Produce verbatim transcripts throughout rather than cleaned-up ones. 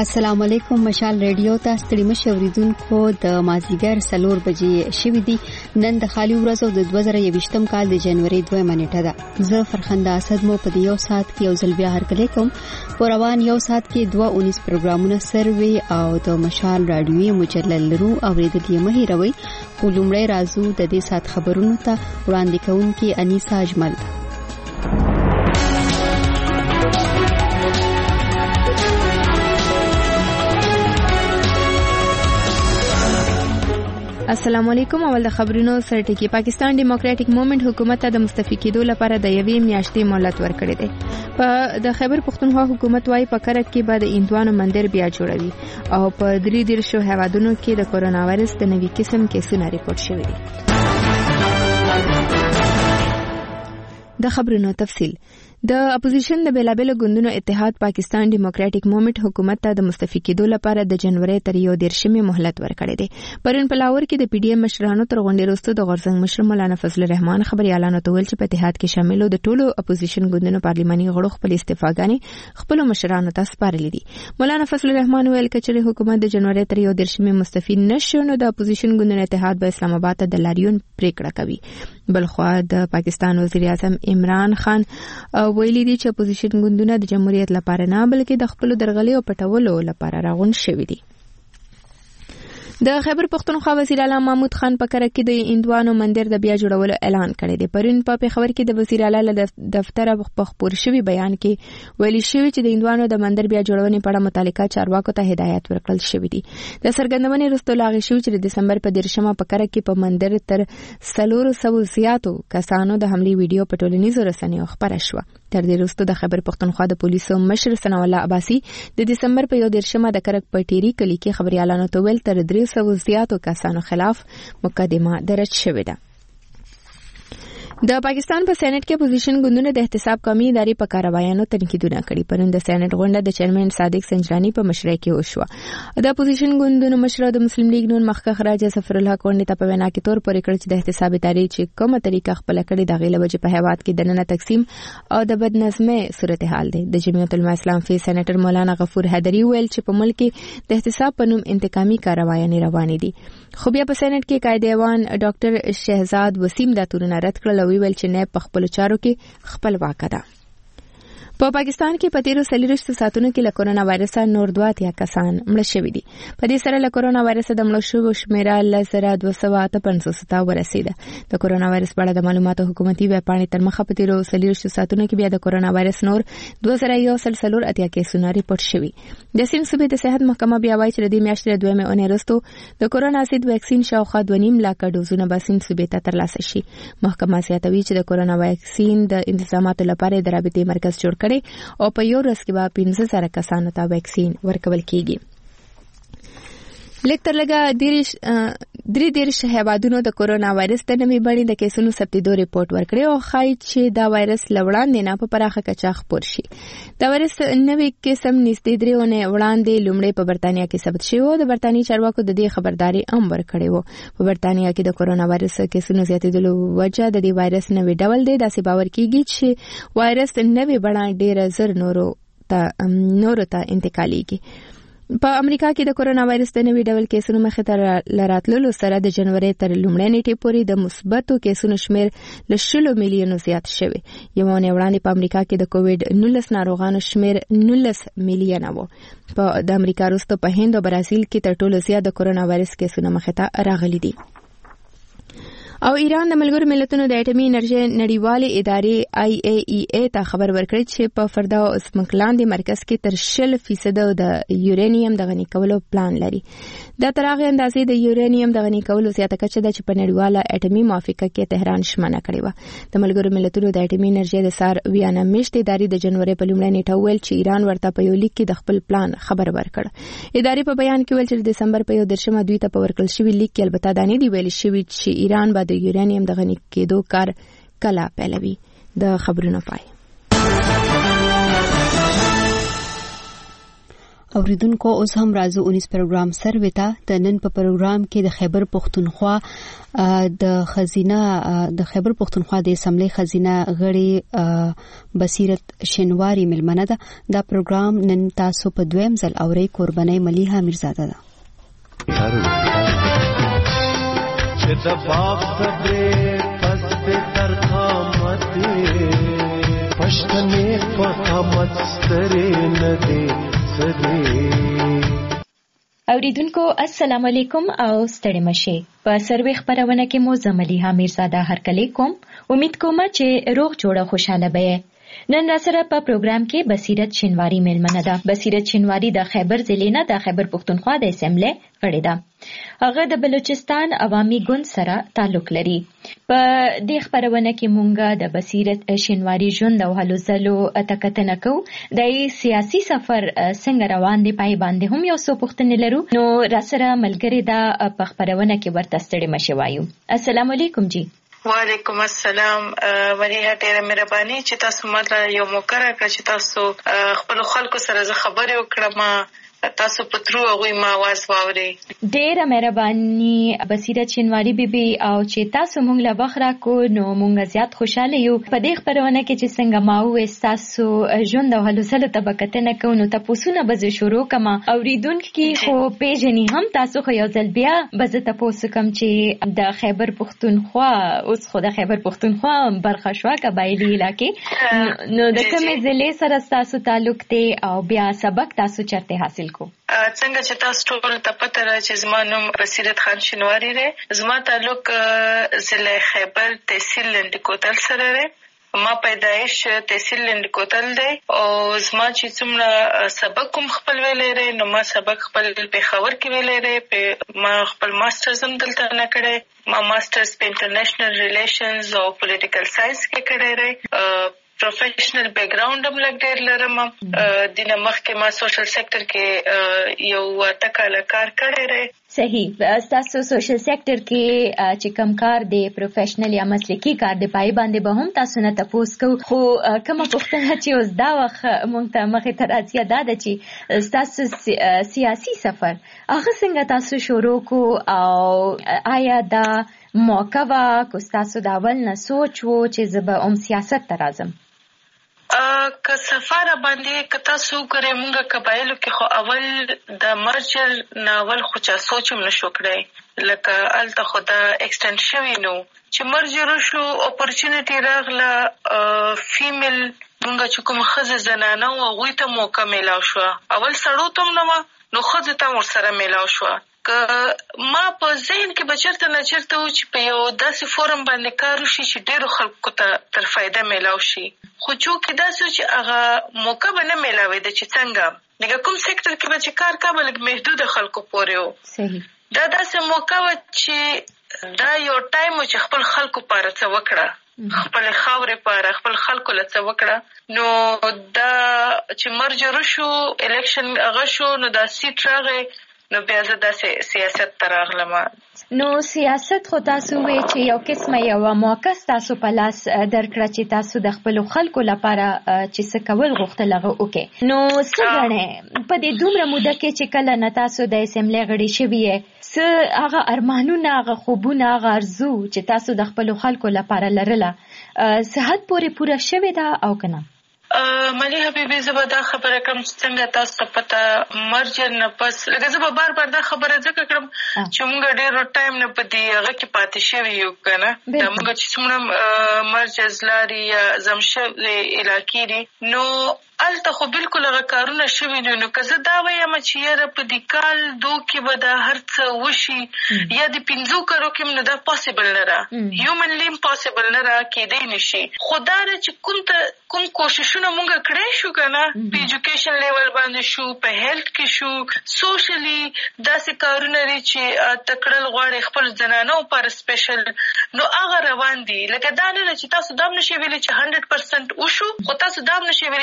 السلام علیکم. مشال ریډیو ته ستړي مشه اوریدونکو د مازیګر څلور بجې شوې دي. نن د خالي ورځو د دوه زره یوویشتم کال د جنوري دویمه نیټه ده. زه فرخنده اسد مو په یو ساعت کې یو ځل بیا هرکلی کوم. په روان یو ساعت کې دوه اونیس پروګرامونه سروي او د مشال رادیوي مجلل لرو اوریدل یې مه هیروئ. خو لومړی راځو د دې ساعت خبرونو ته. وړاندې کوونکې انیسا اجمل. السلام علیکم. اول د خبرونو سرټکی. پاکستان ډیموکراټک موومېنټ حکومت ته د مستعفي کېدو لپاره د یوې میاشتې مهلت ورکړی دی. په د خیبر پښتونخوا حکومت وايي په کرک کې به د هندوانو مندر بیا جوړوي او په درې دیرشو هیوادونو کې د کورونا وایرس د نوي قسم کیسونه ریپورت شوي دي. د خبرونو تفصیل. د اپوزیشن د بیلابل ګوندونو اتحاد پاکستان ډیموکراټک موومېنټ حکومت ته د مستعفي کېدو لپاره د جنوري تر یو دیرشمې مهلت ورکړی دی. پرون په لاهور کې د پی ډی ایم مشرانو تر غونډې وروسته د غورځنګ مشر مولانا فضل الرحمن خبريالانو ته ویل چې په اتحاد کې شاملو د ټولو اپوزیشن ګوندونو پارلماني غړو خپل استعفاګانې خپل مشرانو ته سپارلې دي. مولانا فضل الرحمن ویل چې حکومت د جنوري تر یو دیرشمې مستعفي نشو نو د اپوزیشن ګوندونو اتحاد به اسلام آباد ته د لاریون پریکړه کوي. بلخوا د پاکستان وزیر اعظم عمران خان ویلي دي چې اپوزیشن ګوندونه د جمهوریت لپاره نه بلکې د خپل درغلي او پټولو لپاره راغون شوي دي. د خیبر پښتونخوا وزیر اعلی محمود خان په کرک کې د هندوانو مندر د بیا جوړولو اعلان کړی دی. پرون په پیښور کې د وزیر اعلی له دفتر په خبر شوی بیان کې ویلي شوی چې د هندوانو د مندر بیا جوړونې په اړه متعلقه چارواکو ته هدایت ورکړل شوی دی. د سرګندونې وروسته لاغي شوی چې د دسمبر په دیرشمه په کرک کې په مندر تر څلور سوه زیاتو کسانو د حملې ویډیو په ټولنیزو رسنیو خبره شوه. تر دې وروسته د خیبر پښتونخوا د پولیسو مشر ثنا الله عباسي د دسمبر په یو دیرشمه د کرک په ټيري کلی کې خبريالانو ته ویل تر درې سوه زیاتو کسانو خلاف مقدمه درج شوې ده. د پاکستان په سېنات کې اپوزیشن ګوندونو د احتساب قومي ادارې په کاروایانو تنقیدونه کړي. پرون د سېنات غونډه د چیرمن صادق سنجرانی په مشرۍ کې وشوه. د اپوزیشن ګوندونو مشر د مسلم لیگ نون مخکښ راجا ظفر الله غونډې ته په وینا کې تور پورې کړ چې د احتساب ادارې چې کومه طریقه خپل کړي د غیله وجه په هیواد کې دننه تقسیم او د بدنظمۍ صورتحال دی. د جمعیت العلماء اسلام فی سېنیټر مولانا غفور حیدری ویل چې په ملک کې د احتساب په نوم انتقامي کاروایانې روانې دي. خو بیا په سېنات کې قائد ایوان ډاکټر شهزاد وسیم دا تورونه رد کړل او ویل چې نه په خپل چارو کې خپل واکه ده. په پاکستان کې په تیرو څلوېښتو ساعتونو کې له کورونا وایرس نور دوه اتیا کسان مړه شوي دي. په دې سره له کورونا وایرس د مړو شویو شمیره لس زره دوه سوه اته پنځوس ته ورسېده. د کورونا وایرس په اړه د معلوماتو حکومتي ویبپاڼې تر مخه په تیرو څلوېښتو ساعتونو کې بیا د کورونا وایرس نور دوه زره یو سل څلور اتیا کیسونه ریپورت شوي. د سیند صوبې د صحت محکمه بیا وایي چې د دې میاشتې د دویمې اونۍ وروسته د کورونا ضد واکسین شاوخوا دوه نیم لاکه ډوزونه به سیند صوبې ته ترلاسه شي. محکمه زیاتوي چې د کورونا واکسین د انتظاماتو لپاره د رابطې مرکز جوړ کړي او په یو ورځ کې به پنځه زره کسانو ته واکسین ورکول کیږي. لیک تر لږه درې دیرش هیوادونو د کورونا وایرس د نوې بڼې د کیسونو ثبتېدو ریپورت ورکړی او ښایي چې دا وایرس له وړاندې نه په پراخه کچه خپور شي. دا وایرس نوې قسم نږدې درې اونۍ وړاندې لومړی په برتانیا کې ثبت شوی و. د برتانیې چارواکو د دې خبرداري هم ورکړې و. په برتانیا کې د کورونا وایرس کیسونو زیاتېدلو وجه د دې وایرس نوې ډول دی. داسې باور کیږي چې وایرس نوې بڼه ډېره زر نورو ته نورو ته انتقالېږي. په امریکا کې د کورونا وایرس د نوي ډول کیسونو مخې ته راتللو سره د جنوري تر لومړۍ نیټې پورې د مثبتو کیسونو شمیر له شلو میلیونو زیات شوی. یو اونۍ وړاندې په امریکا کې د کووډ نولس ناروغانو شمیر نولس میلیونه و. په د امریکا وروسته په هند او برازیل کې تر ټولو زیات د کورونا وایرس کیسونه مخې ته راغلي دي. او ایران د ملګرو ملتونو د اټومي انرژي نړیوالې ادارې آی ای ای ای ته خبر ورکړی چې په فردا او اسمکلاندې مرکز کې تر شل فیصد د یورانیم د غني کولو پلان لري. دا تر هغه اندازې د یورانیم د غني کولو زیاته کچه ده چې په نړیواله اټومي موافقه کې تهران شمنه کړې و. د ملګرو ملتونو د اټومي انرژي د سار ویانا میشت ادارې د جنوري په لومړۍ نیټه ویل چې ایران ورته په یو لیک کې د خپل پلان خبر ورکړ. ادارې په بیان کې ویل چې د دسمبر په یو دیرشمه دوی ته په ورکړل شوی لیک کې البته دا نه دی ویل شوی چې ایران به د یورانیم د غني کېدو کار کله پیلوي. د خبرونو پای. اوریدونکو اوس هم راځو اونیس پروګرام سروي ته. د نن په پروګرام کې د خیبر پختونخوا د خزینه د خیبر پختونخوا د اسمبلی خزینه غړي بصیرت شینواری ملمنه ده. دا پروګرام نن تاسو په دویم ځل اوري. قرباني ملیحه میرزاده ده. چې د باغ صبر پس به تر قامت پښتنې په قامت سترې نه دي. اوریدونکو السلام علیکم او ستړي مشه. په سروي خبرونه کې مو زملیحه میرزاده هرکلی کوم. امید کوم چې روغ جوړه خوشاله به. نن را سره په پروګرام کې بصیرت شینواری ملمنه ده. بصیرت شینواری د خیبر ضلع نه د خیبر پختونخوا د اسمبلی غړي ده. هغه د بلوچستان عوامي ګوند سره تعلق لري. په دې خبرونه کې مونږه د بصیرت شینواری ژوند او هلو ځلو تکتنه کوو. د سیاسي سفر څنګه روان دی پای باندې هم یو څه پوښتنې لرو. نو را سره ملګری دا په خبرونه کې ورته ستړي مشه وایو. السلام علیکم جی. وعلیکم السلام. مریه ډیره مهرباني چې تاسو ماته یو موقع راکړه چې تاسو خپل خلکو سره زه خبرې وکړم. تاسو په ترو هغوی ما आवाज واوري. ډیره مهرباني بصیرت شینواری بیبي. او چې تاسو مونږ له وخت راکو نو مونږ زیات خوشاله یو. په دې خبرونه کې چې څنګه ما وې تاسو ژوند او هلو ځلو ته بکتنه کوو نو تاسو نه به شروع کما اوریدونکو خو پیژنې هم تاسو خو یو ځل بیا به زه تاسو کوم چې د خیبر پختونخوا اوس خو د خیبر پختونخوا برخه شو قبایلی علاقې نو د کومې ضلع سره تاسو تعلق دی او بیا سبق تاسو چرته حاصل کو؟ څنګه چې تاسو ټول ته پته را چې زما نوم بصیرت خان شینواری دی. زما تعلق ضلع خیبر تحصیل لنډکوتل سره دی. ما پیدایش تحصیل لنډکوتل دی او زما چې څومره سبق کوم خپل ویلې دی نو ما سبق خپل پېښور کې ویلې دی. ما خپل ماسترز هم دلته نه کړی. ما ماسترز په انټرنیشنل ریلیشنز او پولیټیکل ساينس کې کړی دی. پروفیشنل بیک گراوند هم لږ ډېر لرم. دینه مخکې ما سوشل سیکټر کې یو اته کاله کار کړی دی. صحیح. تاسو سوشل سیکټر کې چې کوم کار دی پروفیشنل یا مسلکي کار دی پای باندې به هم تاسو نه تاسو کو. خو کومه پوښتنه چې اوس دا وخت مونږ ته مخې ته راځي دا ده چې تاسو سیاسي سفر هغه څنګه تاسو شروع کو او آیا دا موقع وا کو تاسو دا ول نه سوچ وو چې زه به ام سیاست ته راځم؟ که سفر باندې که تاسو ګورئ مونږ قبایلو کې خو اول د مرجر ناول خو چا سوچ هم نشو کړی. لکه هلته خو دا ایکسټنډ شوي نو چې مرجر شو اپورچونټي راغله فیمیل مونږ چې کوم ښځې زنانه وو هغوی ته موقع میلاو شوه. اول سړو ته هم نه وه نو ښځو ته هم ورسره میلاو شوه. که ما په ذهن کې به چېرته نه چېرته و چې په یو داسې فورم باندې کار وشي چې ډېرو خلکو ته تر فایده میلاو شي. خو چونکې داسې و چې هغه موقع به نه میلاوېده چې څنګه لکه کوم سیکټر کې به چې کار کا به لږ محدوده خلکو پورې و. صحیح. دا داسې موقع وه چې دا یو ټایم و چې خپل خلکو پاره څه وکړه، خپل خاورې پاره خپل خلکو له څه وکړه. نو دا چې مرجر شو الیکشن هغه شو نو دا سیټ راغی نو بیا زه داسې سیاست ته راغلم. نو سیاست خو تاسو وی چې یو قسمه یو موقع تاسو په لاس درکړه چې تاسو د خپل خلکو لپاره چې څه کول غوښتل هغه وکړي. نو څه غواړئ په دې دومره موده کې چې کله نه تاسو د اسمبلی غړي شوي څه هغه ارمانونه هغه خوبونه هغه ارزو چې تاسو د خپل خلکو لپاره لرله صحت پورې پوره شوې ده او که نه؟ ملی حبیبي زه به دا خبره کړم چې څنګه تاسو ته پته مرجر نه پس لکه زه به بار بار دا خبره ځکه کړم چې موږ ډېر ټایم نه په دې هغه کې پاتې شوي یو که نه. دا موږ چې څومره مرجز لارې یا زمشوي علاقې دي نو هلته خو بالکل هغه کارونه شوي دي. نو که زه دا وایم چې یاره په دې کال دو کې به دا هر څه وشي یا د پنځو کارو کې نو دا پاسبل نه ده، هیومنلی امپاسبل نه ده، کېدی نشي. خو دا ده چې کوم ته کوم کوششونه مونږ کړی شو که نه په ایجوکیشن لیول باندې شو، په هیلث کې شو، سوشلی داسې کارونه دي چې ته کړل غواړې خپل زنانو لپاره سپیشل نو هغه روان دي. لکه دا نه ده چې تاسو دا هم نشئ ویلی چې هنډرډ پرسنټ وشو خو تاسو دا هم نشئ ویلی چې نه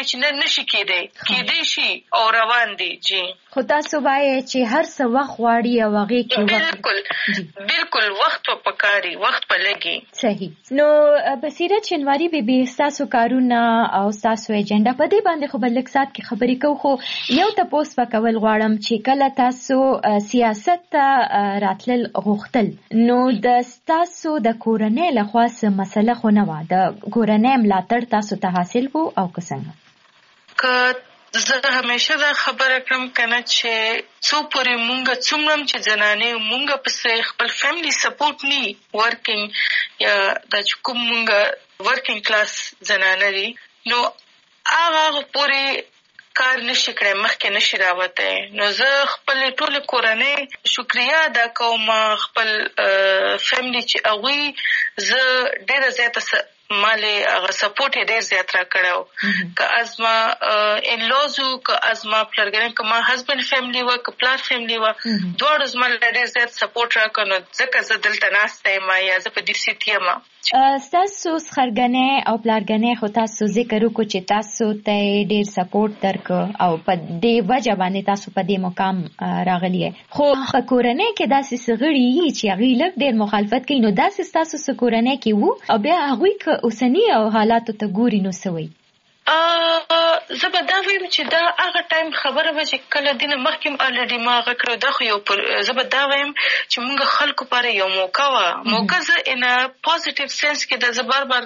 نشي کېدی کېدی شي او روان دي. جی خو تاسو وایي چې هر څه وخت غواړي او هغې کې بالکل بالکل وخت په پکاري وخت په لګي. صحیح. نو بصیرت شینواری بیبي ستاسو کارونه او ستاسو ایجنډا په دې باندې خو بل لږ ساعت کې خبرې کوو، خو یو تپوس وکول غواړم چې کله تاسو سیاست ته راتلل غوښتل نو د ستاسو د کورنۍ لخوا څه مسله خو نه وه، د کورنۍ ملاتړ تاسو ته حاصل وو او که څنګه؟ که زه همیشه دا خبره کړم کنه چې څو پورې مونږ څومره چې زنانې مونږ پسې خپل فیملی سپورټ نی ورکینګ یا د کوم مونږ ورکینګ کلاس زنانه دي نو هغه پورې کار نشي کړی مخکې نشي راوتی. نو زه خپل ټول کورنۍ شکریا ادا کوم خپل فیملی چې هغوی زه ډېره زیاته مالې هغه سپورټ یې ډېر زیات را کړی و، که از ما انلوز وو که از ما پلرګران که ما هسبنډ فیملی وه که پلار فیملی وه دواړو زما ډېر زیات سپورټ را کړ. نو ځکه زه دلته ناسته یم یا زه په دې سیټ یم. ستاسو خرګنۍ او پلارګنۍ خو تاسو ذکر وکړو چې تاسو ته ډېر سپورټ درکړ او په دې وجه باندې تاسو په دې مقام راغلی یې، خو په کورنۍ کې داسې څه غړي یي چې هغوی لږ ډېر مخالفت کوي، نو داسې ستاسو څه کورنۍ کې وو او بیا هغوی که اوسني او حالاتو ته ګوري نو څه وایي؟ زه به دا ویم چې دا هغه ټایم خبره وه چې کله دې نه مخکې م الریډي ما هغه کړی دا خو یو زه به دا وایم چې مونږ خلکو پاره یو موقع وه. موقع زه ان پازیټیو سینس کې دا زه بار بار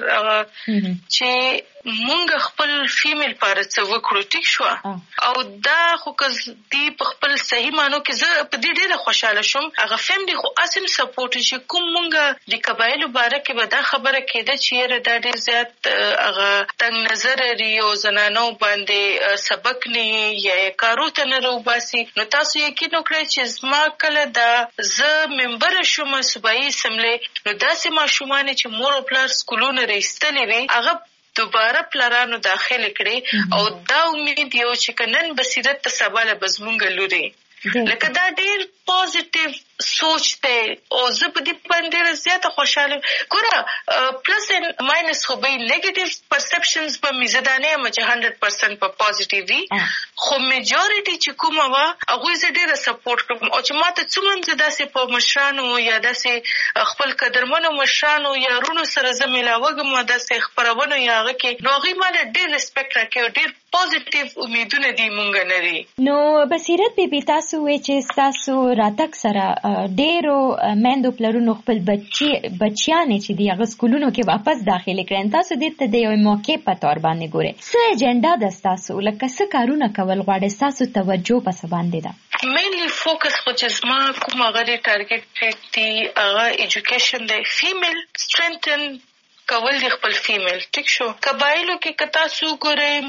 چې مونږ خپل فیمیل پاره څه وکړو ټیک شوه او دا خو که دې په خپل صحیح معنو کې زه په دې ډېره خوشحاله شوم. هغه فیملی خو اسم سپورټ چې کوم مونږ د قبایلو باره کې به دا خبره کېده چې یاره دا ډېر زیات هغه تنګ نظر لري او زنانو باندې سبق نه یا کارو ته نه راوباسي. نو تاسو یقین وکړئ چې زما کله دا زه ممبر شوم صوبایي اسمبلۍ نو داسې ماشومان چې مور او پلار سکولونه رایستلې وي هغه دوباره پلارانو داخل کړي او دا امید یو چې که نن بصیرت ته سبا له به زمونږ لوري لکه دا ډېر پازیټیو سوچ دی او زه په دې باندې ډېره زیاته خوشحاله ګوره پلس اینډ ماینس خو به نیګیټیو پرسپشنز به مې زه دا نه یم چې هنډرډ پرسنټ په پازیټیو وي خو میجورټي چې کومه وه هغوی زه ډېره سپورټ کړم او چې ما ته څومره زه داسې په مشرانو یا داسې خپل قدرمنو مشرانو یا رونو سره زه میلاوږم داسې خپرونو یا هغه کې نو هغوی ما له ډېر ریسپیکټ راکوي ډېر پازیټیو امیدونه دي مونږ نه دي. نو بصیرت بیبي تاسو وایئ چې ستاسو راتګ سره ډېرو میندو پلرونو خپل بچي بچیانې چې دي هغه سکولونو کې واپس داخلې کړئ، تاسو دې ته د یوې موقع په طور باندې ګورئ. څه ایجنډا ده ستاسو لکه څه کارونه کول غواړئ ستاسو توجه په څه باندې ده؟ مینلی فوکس خو چې زما کوم هغه د ټارګټ دی هغه ایجوکیشن دی فیمیل سټرینتن کول دی خپل فیمیل ټیک شو. قبایلو کې که تاسو ګورئ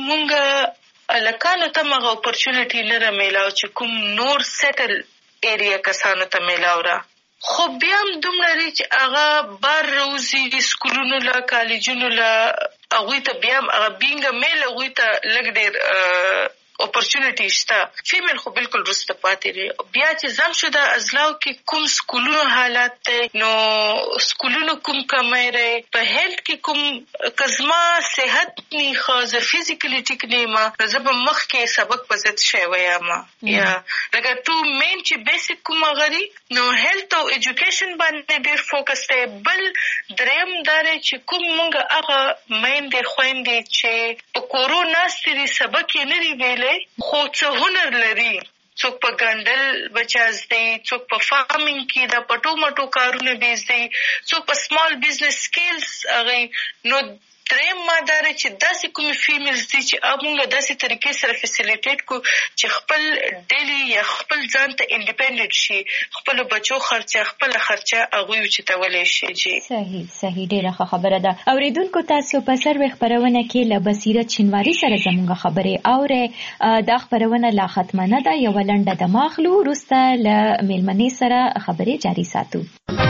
مونږ هلکانو ته هم هغه اپورچونټي نه رامیلاو چې کوم نور سیټل ایریا کسانو ته میلاو را خو بیا هم دومره دی چې هغه بار روزي سکولونو له کالجونو له هغوی ته بیا هم هغه بینګه میل هغوی ته لږ ډېر اپورچونټي شته. فیمیل خو بالکل وروسته پاتې دی. بیا چې زم شو د ازلاو کې کوم سکولونو حالات دی نو سکولونو کوم کمی دی په هیلت کې کوم که زما صحت نی ښه زه فزیکلی ټیک نه یم نو زه به مخکې سبق په ضد شوی یم یا لکه ټو مین چې بیسک کوم هغه دی نو هیلت او ایجوکیشن باندې ډېر فوکس دی. بل دریم دا دی چې کوم مونږ هغه میندې خویندې چې په کورو ناستې دي سبق یې نه دی ویلی خو څه هنر لري څوک په ګنډل بچاز دی څوک په فارمینګ کې د پټو مټو کارونه بیز دی څوک په سمال بزنس سکیلز هغوی نو دریم ما دا دی چې داسې کومې فیمیلز دي چې موږ داسې طریقې سره فیسیلیټیټ کړو چې خپل ډیلی یا خپل ځان ته انډیپینډنټ شي خپلو بچو خرچه خپله خرچه هغوی اوچتولی شي. جی صحیح صحیح ډېره ښه خبره ده. اورېدونکو تاسو په سروې خپرونه کې له بصیرت شینواري سره زموږ خبرې اورئ. دا خپرونه لا ختمه نه ده یوه لنډه دمه اخلو وروسته له مېلمنې سره خبرې جاري ساتو.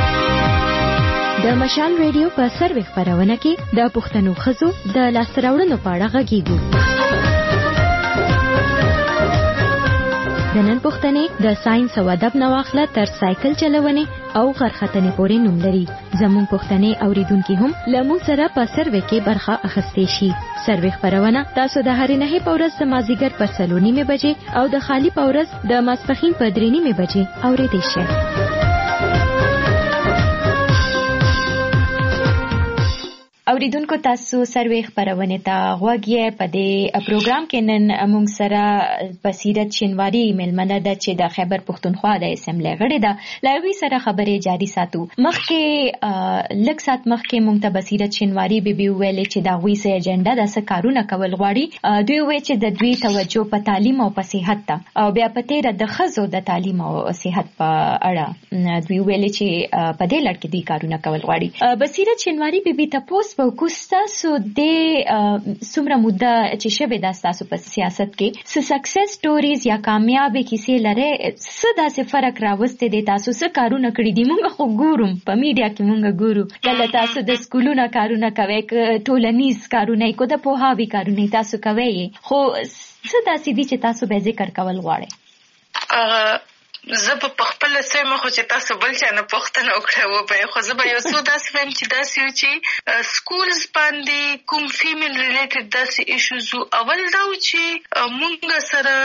د مشال ریډیو په سروې خپرونه کې د پښتنو ښځو د لاسته راوړنو په اړه غږیږو. د نن پوښتنې د ساينس او ادب نواخله تر سایکل چلونې او غرختنې پورې نوم لري. زموږ پوښتنې اوریدونکو هم لمو سره په سروې کې برخه اخیستې شي. سروې خبرونه تاسو د هرې نه په ورځ د مازیګر په سلو نیمه بجې او د خالی په ورځ د ماسپخین په درې نیمه بجې اوریدئ شئ. اوریدونکو تاسو سروې خبرونه ته غوږ یې په دې پروګرام کې نن موږ سره بصیرت شینواری ملمنه ده چې د خیبر پښتونخوا د اسمبلی غړې ده. لاوی سره خبرې جاری ساتو. مخکې لږ سات مخکې موږ ته بصیرت شینواری به بي ویلې چې دا غوي سه اجنډا د څه کارونه کول غواړي. دوی وایي چې د دوی توجه په تعلیم او په صحت ته او بیا په تیر د خزو د تعلیم او صحت په اړه دوی ویلې چې په دې لړ کې دوی کارونه کول غواړي. بصیرت شینواری به بي تاسو په کوستاسو د سمره مده چې شوه د تاسو په سیاست کې س سکسس سټوریز یا کامیابی کیسې لره څه داسې فرق راوستي دي تاسو څه کارونه کړی دي. موږ خو ګورم په میډیا کې موږ ګورو کله تاسو د سکولونو کارونه کوي ټولنیز کارونه کو د پوهاوی کارونه تاسو کوي خو څه داسې دي چې تاسو به ذکر کول غواړئ. زه په خپل سیمه خو چې تاسو بل چا نه پوښتنه وکړه و به خو زه به یو څو داسې وایم چې داسې یو چې سکولز باندې کوم فیمیل ریلیټډ داسې ایشوز اول دا و چې مونږ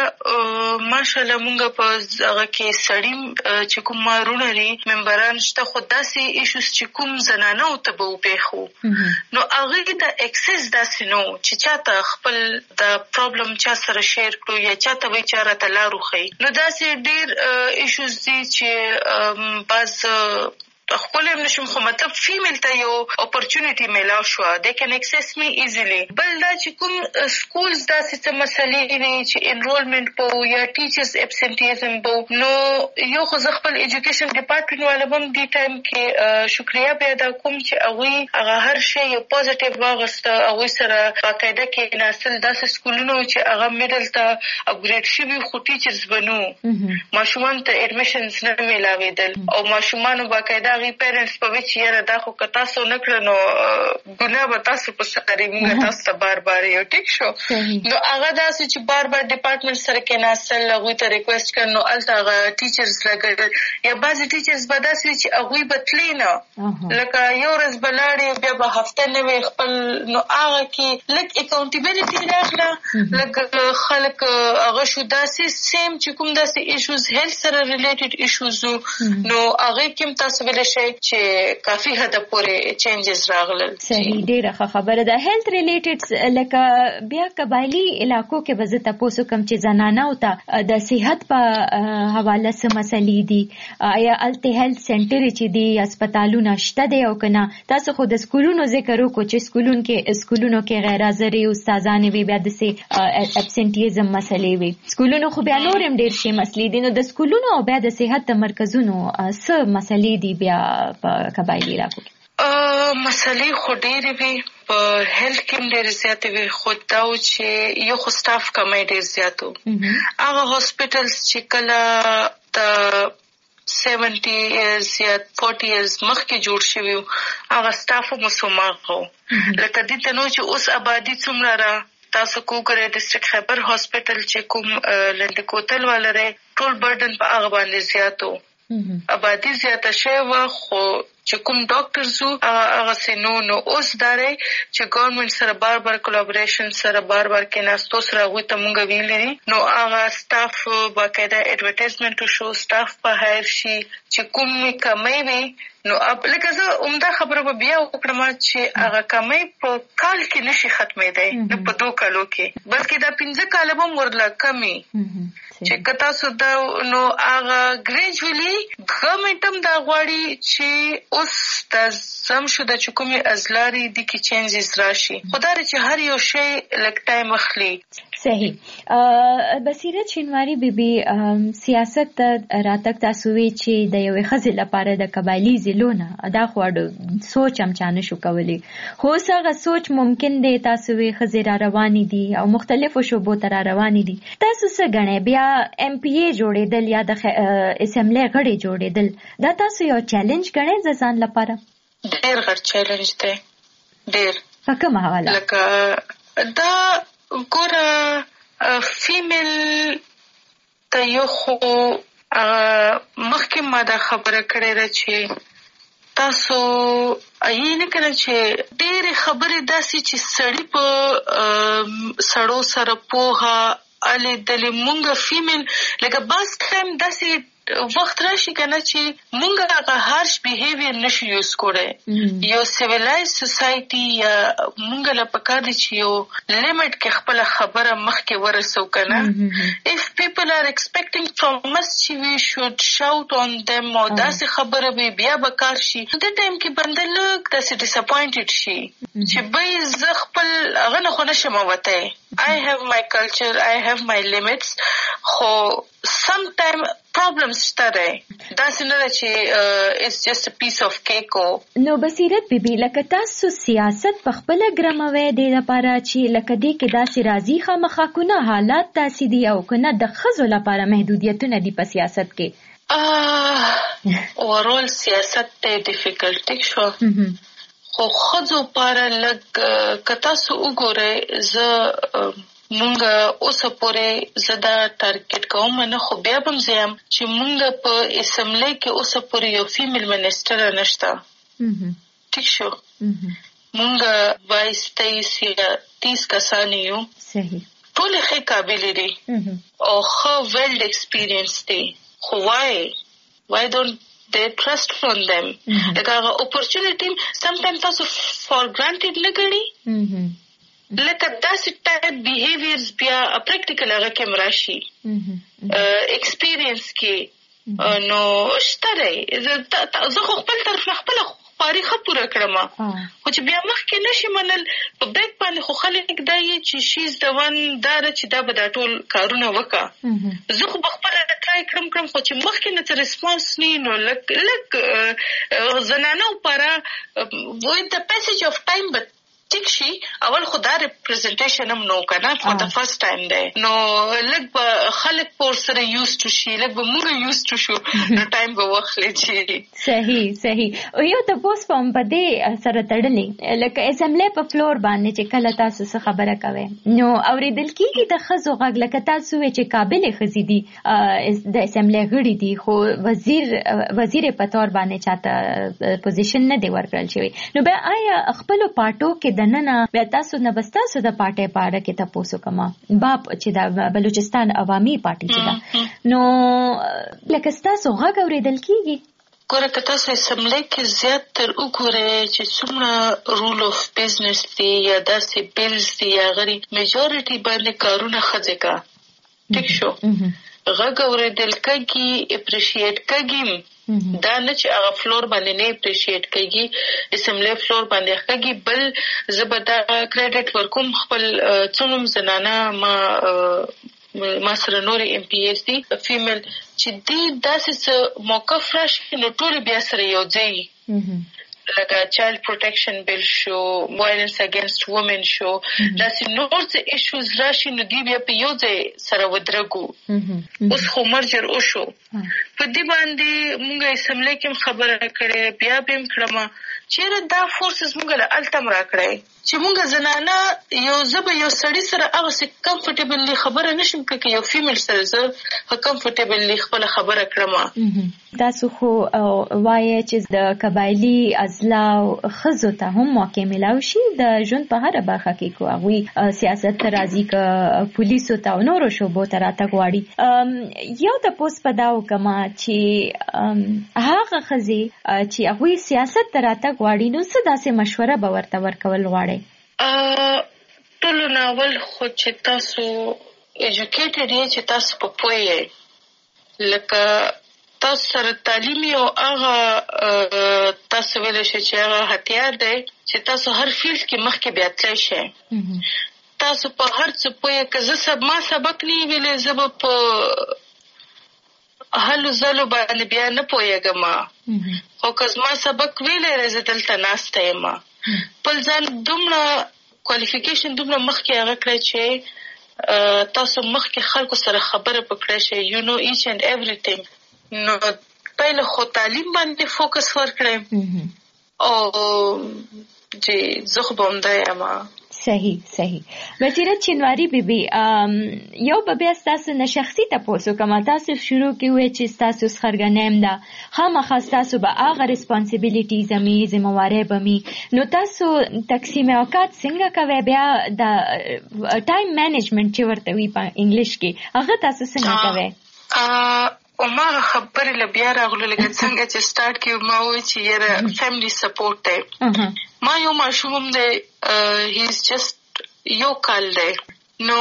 سره ماشاءالله مونږ په هغه کې سړی چې کوم مارونه لري ممبران شته خو داسې ایشوز چې کوم زنانه او ته به وپېښو نو هغه د اکسس داسې نو چې چاته خپل د پرابلم چا سره شیر کړو یا چاته وایي چې راته لار وښیي نو داسې ډېر ایشوز دي چې باز خپل هم نشم خو مطلب فیمیل ته یو اپورچونټی میلاو شو they can access me easily. بل دا چې کوم سکولز داسې څه مسلې دي چې انرولمنٹ په یا ټیچرز ابسنټیزم په نو یو خو زه خپل ایجوکیشن ډپارټمنټ والا هم دی ټایم کې شکریا به ادا کوم چې هغوی هغه هر شی یو پوزټیو واغسته هغوی سره باقاعده کې ناسل داسې سکولونو چې هغه میډل ته اپګریډ شوي خو ټیچرز بنو ماشومان ته ایډمیشنز نه میلاوېدل او ماشومانو باقاعده هغې پیرنټس په وچ یاره دا خو که تاسو نه کړه نو ګناه به تاسو په سر مونږ تاسو ته بار بار یو ټیک شو نو هغه داسې چې بار بار ډپارټمنټ سره کېناستل هغوی ته ریکویسټ کړ نو هلته هغه ټیچرز لګېدل یا بعضې ټیچرز به داسې وي چې هغوی به تلې نه لکه یو ورځ به لاړې بیا به هفته نه وي خپل نو هغه کې لږ اکاونټیبلټي راغله لږ خلک هغه شو داسې سیم چې کوم داسې ایشوز هیلث سره ریلیټډ ایشوز نو هغې کې هم تاسو ویلی شئ چې کافي حد پورې چینجز راغلل. صحیح ډېره ښه خبره ده. هیلث ریلیټډ لکه بیا قبایلي علاقو کې به زه تپوس وکړم چې زنانو ته د صحت په حواله څه مسلې دي آیا هلته هیلث سنټر چې دي هسپتالونه شته دی او که نه تاسو خو د سکولونو ذکر وکړو چې سکولونو کې سکولونو کې غیر حاضرې استادانې وي بیا داسې ابسنټیزم مسلې وي سکولونو خو بیا نور هم ډېر شي مسلې دي نو د سکولونو او بیا د صحت د مرکزونو څه مسلې دي بیا په قبایلي علاقو کې مسلې خو ډېرې وي په هیلث کې هم ډېرې زیاتې وي خو دا و چې یو خو سټاف کمی ډېر زیات و هغه هاسپټلز چې کله د سیونټي ایرز یا فورټي ایرز مخکې جوړ شوي وو هغه سټاف هم مسوماغه و لکه دې ته نو چې اوس آبادي څومره را تاسو کوګره ډسټرکټ خیبر هاسپټل چې کوم لنډ کوتل والا دی ټول برډن په هغه باندې زیات و آبادی زیاته شوې وه خو چې کوم ډاکټرز وو هغسې نو نو اوس دا دی چې ګورنمنټ سره بار بار کولابریشن سره بار بار کېناستو سره هغوی ته مونږ ویلي دي نو هغه سټاف باقاعده ایډورټایزمنټ وشو سټاف به هایر شي چې کومې کمی وي نو لکه زه عمده خبره به بیا وکړم چې هغه کمی په کال کې نشي ختمېدی نه په دوه کالو کې بلکې دا پنځه کاله به هم ورله کمي چې که تاسو دا نو هغه ګریجولي ګورنمنټ هم دا غواړي چې اوس دا زم شو د چې کومې ازلارې دي کې چینجز راشي خو دا چې هر یو شی لږ ټایم اخلي. صحیح. بصیرت شینواری بیبي سیاست ته راتګ تاسو وی چې د یوې ښځې لپاره د قبایلي ضلعونه دا خو سوچ هم چا نه شو کولی خو اوس هغه سوچ ممکن دی تاسو وی ښځې را روانې دي او مختلفو شعبو ته را روانې دي تاسو څه ګڼئ بیا ایم پی ای جوړېدل یا د اسمبلی غړي جوړېدل دا تاسو یو چیلنج ګڼئ د ځان لپاره؟ ډېر غټ چیلنج دی ډېر. په کومه حواله؟ لکه دا ګوره فیمیل ته یو خو مخکې ما دا خبره کړې ده چې تاسو یې نه کړه چې ډېرې خبرې داسې چې سړی په سړو سره پوهه الې دلې مونږ فیمیل لکه باز ټایم داسې وخت راشي کنه چې مونږ هغه هارش بیهیویر نشو یوز کولی یو سیویلایز سوسایټي یا مونږ له پکار دي چې یو لیمټ کې خپل خبره مخکې ورسو کنه if people are expecting from us چې we should shout on them او داسې خبره به بیا به کار شي د ټایم کې بنده لږ داسې ډیساپوینټډ شي چې به زه خپل هغه نه خو نشم وتی I have my culture I have my limits خو sometime problems شته دی داسې نه ده چې it's just a piece of cake نو بصیرت بیبي لکه تاسو سیاست په خپله ګرموئ دې لپاره چې لکه دې کې داسې راځي خامخا کنه حالات داسې دي او کنه د ښځو لپاره محدودیتونه دي په سیاست کې اوورال سیاست ته ډیفیکلټي شو خو ښځو لپاره لږ که تاسو وګورئ زه مونږ اوسه پورې زه دا ټارګټ کوم نه خو بیا به م زه یم چې مونږ په اسمبلی کې اوسه پورې یو فیمیل منسټره نشته ټیک شو مونږ بایس تیس یا تیس کسان یو ټولې ښې قابلې دي او ښه ویلډ ایکسپیرینس دي خو وای وای ډونټ they trust from them لکه هغه اپورچونټي سم ټایم تاسو فور ګرانټډ نه ګڼئ لکه داسې ټایپ بیهیویرز بیا پریکټیکل هغه کې مراشي ایکسپیرینس کې نو شته دی زه خو خپل طرف نه خپله خواري ښه پوره کړم خو چې بیا مخکې نشي منل په بیک باندې خو خلک دا یې چې شیز د ون دا ده چې دا به دا ټول کارونه وکړه زه خو به خپله ټرای کړم کړم خو چې مخکې نه څه ریسپانس نه نو لږ لږ زنانو لپاره with the passage of time but ټیک شي اول خو دا ریپرزنټیشن هم نو کنه فور د فرست ټایم دی نو لږ به خلک په ورسره یوز ټو شي لږ به موږ یوز ټو شو نو ټایم به واخلي چې صحیح صحیح او یو تپوس په هم په دې سره تړلی لکه اسمبلی په فلور باندې چې کله تاسو څه خبره کوئ نو اورېدل کېږي د ښځو غږ لکه تاسو وایئ چې قابلې ښځې دي د اسمبلی غړي دي خو وزیر وزیر په طور باندې چاته پوزیشن نه دی ورکړل شوی نو بیا آیا خپلو پارټو کې دننه بیا تاسو نه بس تاسو د پارټۍ په اړه کې تپوس وکړم باپ چې د بلوچستان عوامي پارټي چې ده نو لکه ستاسو غږ اورېدل کېږي ګوره که تاسو اسمبلی کې زیات تر وګورئ چې څومره رول اف بزنس دی یا داسې بیلز دي یا غړي میجورټي باندې کارونه ښځې کا ټیک شو غږ اورېدل کېږي اپریشیټ کېږي دا نه چې هغه فلور باندې نه اپریشیټ کېږي اسمبلی فلور باندې کېږي بل زه به دا کریډټ ورکوم خپل څومره زنانه ما ما سره نورې ایم پی ایس دي فیمیل چې دې داسې څه موقف راشي نو ټولې بیا سره یو ځای لکه چایلډ پروټیکشن بیل شو وایلنس اگینسټ وومن شو داسې نور څه ایشوز راشي نو دوی بیا په یو ځای سره ودرېږو اوس خو مرجر وشو په دې باندې مونږ اسمبلی کې هم خبره کړې بیا به هم کړم چېرې دا فورسز مونږ له هلته هم راکړی چې مونږ زنانه یو زه به یو سړي سره هغسې کمفرټیبلي خبره نشم کړی که یو فیمیل سره زه ښه کمفرټیبلي خپله خبره کړم تاسو خو وایئ چې د قبایلي ازلاو ښځو ته هم موقع میلاو شي د ژوند په هره برخه کې کو هغوی سیاست ته راځي که پولیسو ته او نورو شعبو ته راتګ غواړي یو تپوس په دا وکړم چې هغه ښځې چې هغوی سیاست ته راتګ غواړي نو څه داسې مشوره به ورته ورکول غواړئ ټولو نه اول خو چې تاسو ایجوکیټډ یې چې تاسو په پوه یې لکه تاسو سره تعلیم یو هغه تاسو ویلی شئ چې هغه هتیار دی چې تاسو هر فیلډ کې مخکې بیا تللی شئ تاسو په هر څه پوه یې که زه ما سبق نه یې ویلی زه به په هلو ځلو باندې بیا نه پوهېږم خو که زما سبق ویلی دی زه دلته ناسته یم خپل ځان دومره کوالیفیکیشن دومره مخکې هغه کړی چې تاسو مخکې خلکو سره خبره پکړی شئ یو نو ایچ اینډ ایوریثینګ نو پهله خو تعلیم باندې فوکس ورکړی او چې زه خو به همدا یم صحیح صحیح. بصیرت شینواری بیبي یو به بیا تاسو نه شخصي تاسو کومه تاسو شروع کیوي چې تاسو خرګنیم دا خامخا تاسو به هغه ریسپانسیبিলিټیز می ذمہواری به می نو تاسو تقسیم اوقات څنګه کوي بیا د ټایم مینجمنت چې ورته وی په انګلیش کې هغه تاسو څنګه کوي؟ او ما خبرې لبیا راغله لکه څنګه چې سٹارټ کې ما وی چې یاره فیملی سپورټ دی. ما یو ماشوم دی هی از جست یو کال دی نو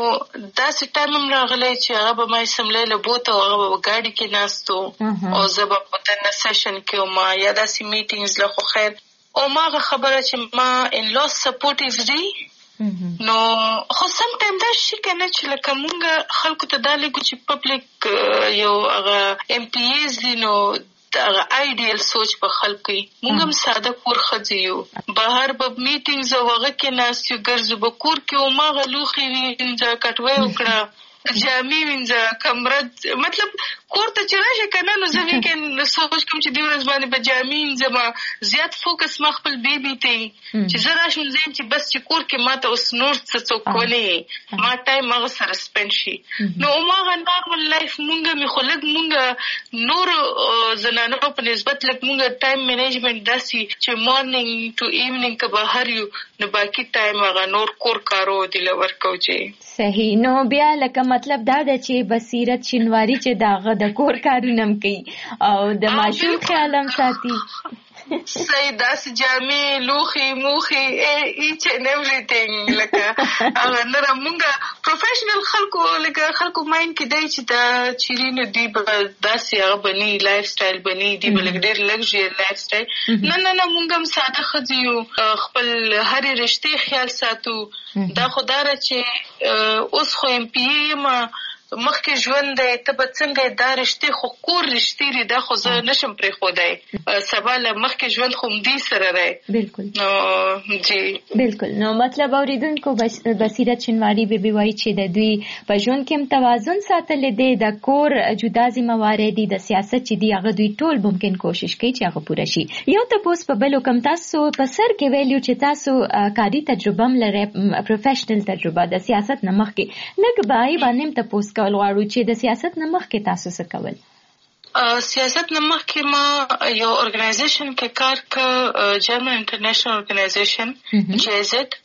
داسې ټایم هم راغلی چې هغه به ما سملی له بوته او هغه به ګاډي کې ناستو او زه به په دننه سیشن کې وم یا داسې میټینګز له خو خیر او ما هغه خبره چې ما ان لاس سپورټیو دی نو خو سم ټایم دا شي که نه چې لکه مونږ خلکو ته دا لګو چې پبلیک یو هغه ایم پی ایز دي نو هغه آیډیل سوچ په خلکو یې مونږ هم ساده کور ښځې یو بهر به میټینګز او هغه کې ناست یو ګرځو به کور کې هماغه لوښي وینځه کټوۍ وکړه جامې وینځه کمره مطلب کور ته چې راشي که نه نو زه ویکینډ سوچ کوم چې دې ورځ باندې به جامې وینځم زیات فوکس ما خپل بیبي ته چې زه راشم زه یم چې بس چې کور کې ما ته اوس نور څه څوک ونی ما ټایم هغه سره سپینډ شي نو هماغه نارمل لایف مونږ مې خو لږ مونږ نور زنانو په نسبت لږ مونږ ټایم مینجمنټ داسې چې مارنینګ ټو ایونینګ که بهر یو نو باقي ټایم هغه نور کور کارو دي له ورکو چې صحیح. نو بیا لکه مطلب دا ده چې بصیرت شینواری چې داغه د کور کارونه هم کوي او د ماشوم خیال هم ساتي. صحیح داسې جامې لوښي موښي ایچ اینډ ایوریثینګ لکه هغه نره مونږ پروفیشنل خلکو لکه خلکو مایند کې دی چې دا چیرې نو دوی به داسې هغه بني لایف سټایل بني دوی به لږ ډېر لګژري لایف سټایل نه نه نه مونږ هم ساده ښځې یو خپل هرې رشتې خیال ساتو. دا خو دا ده چې اوس خو ایم پی ای یم مخکې ژوند دی ته به څنګه دا رشتې خو کور رشتې دي دا خو زه نشم پرېښودی سبا له مخکې ژوند خو همدې سره دی. بلکل نو جی بلکل. نو مطلب اورېدونکو بصیرت شینواری بیبي وایي چې د دوی په ژوند کې هم توازن ساتلی دی د کور جدا ذمہواری دي د سیاست چې دي هغه دوی ټول ممکن کوشش کوي چې هغه پوره شي. یو تپوس په بل کوم تاسو په سر کې ویلو چې تاسو کاري تجربه هم لرئ پروفیشنل تجربه د سیاست نه مخکې لږ به هغې باندې هم تپوس کول غواړو چې د سیاست نه مخکې تاسو څه کول؟ سیاست نه مخکې ما یو ارګنایزیشن کې کار که جرمن انټرنیشنل ارګنایزیشن جی زد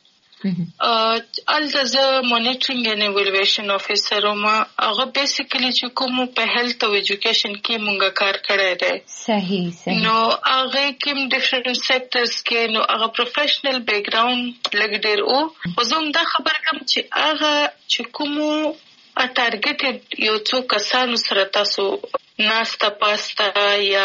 هلته زه مانیټرینګ اینډ ایوالویشن افیسر وم. هغه بیسیکلي چې کوم په هیلث او ایجوکیشن کې مونږ کار کړی دی. صحیح صحیح. نو هغه کوم ډیفرنٹ سیکټرز کې نو هغه پروفیشنل بیک ګراوند لږ ډېر و خو زه هم دا خبره کوم چې هغه چې کومو ټارګټډ یو څو کسانو سره تاسو ناسته پاسته یا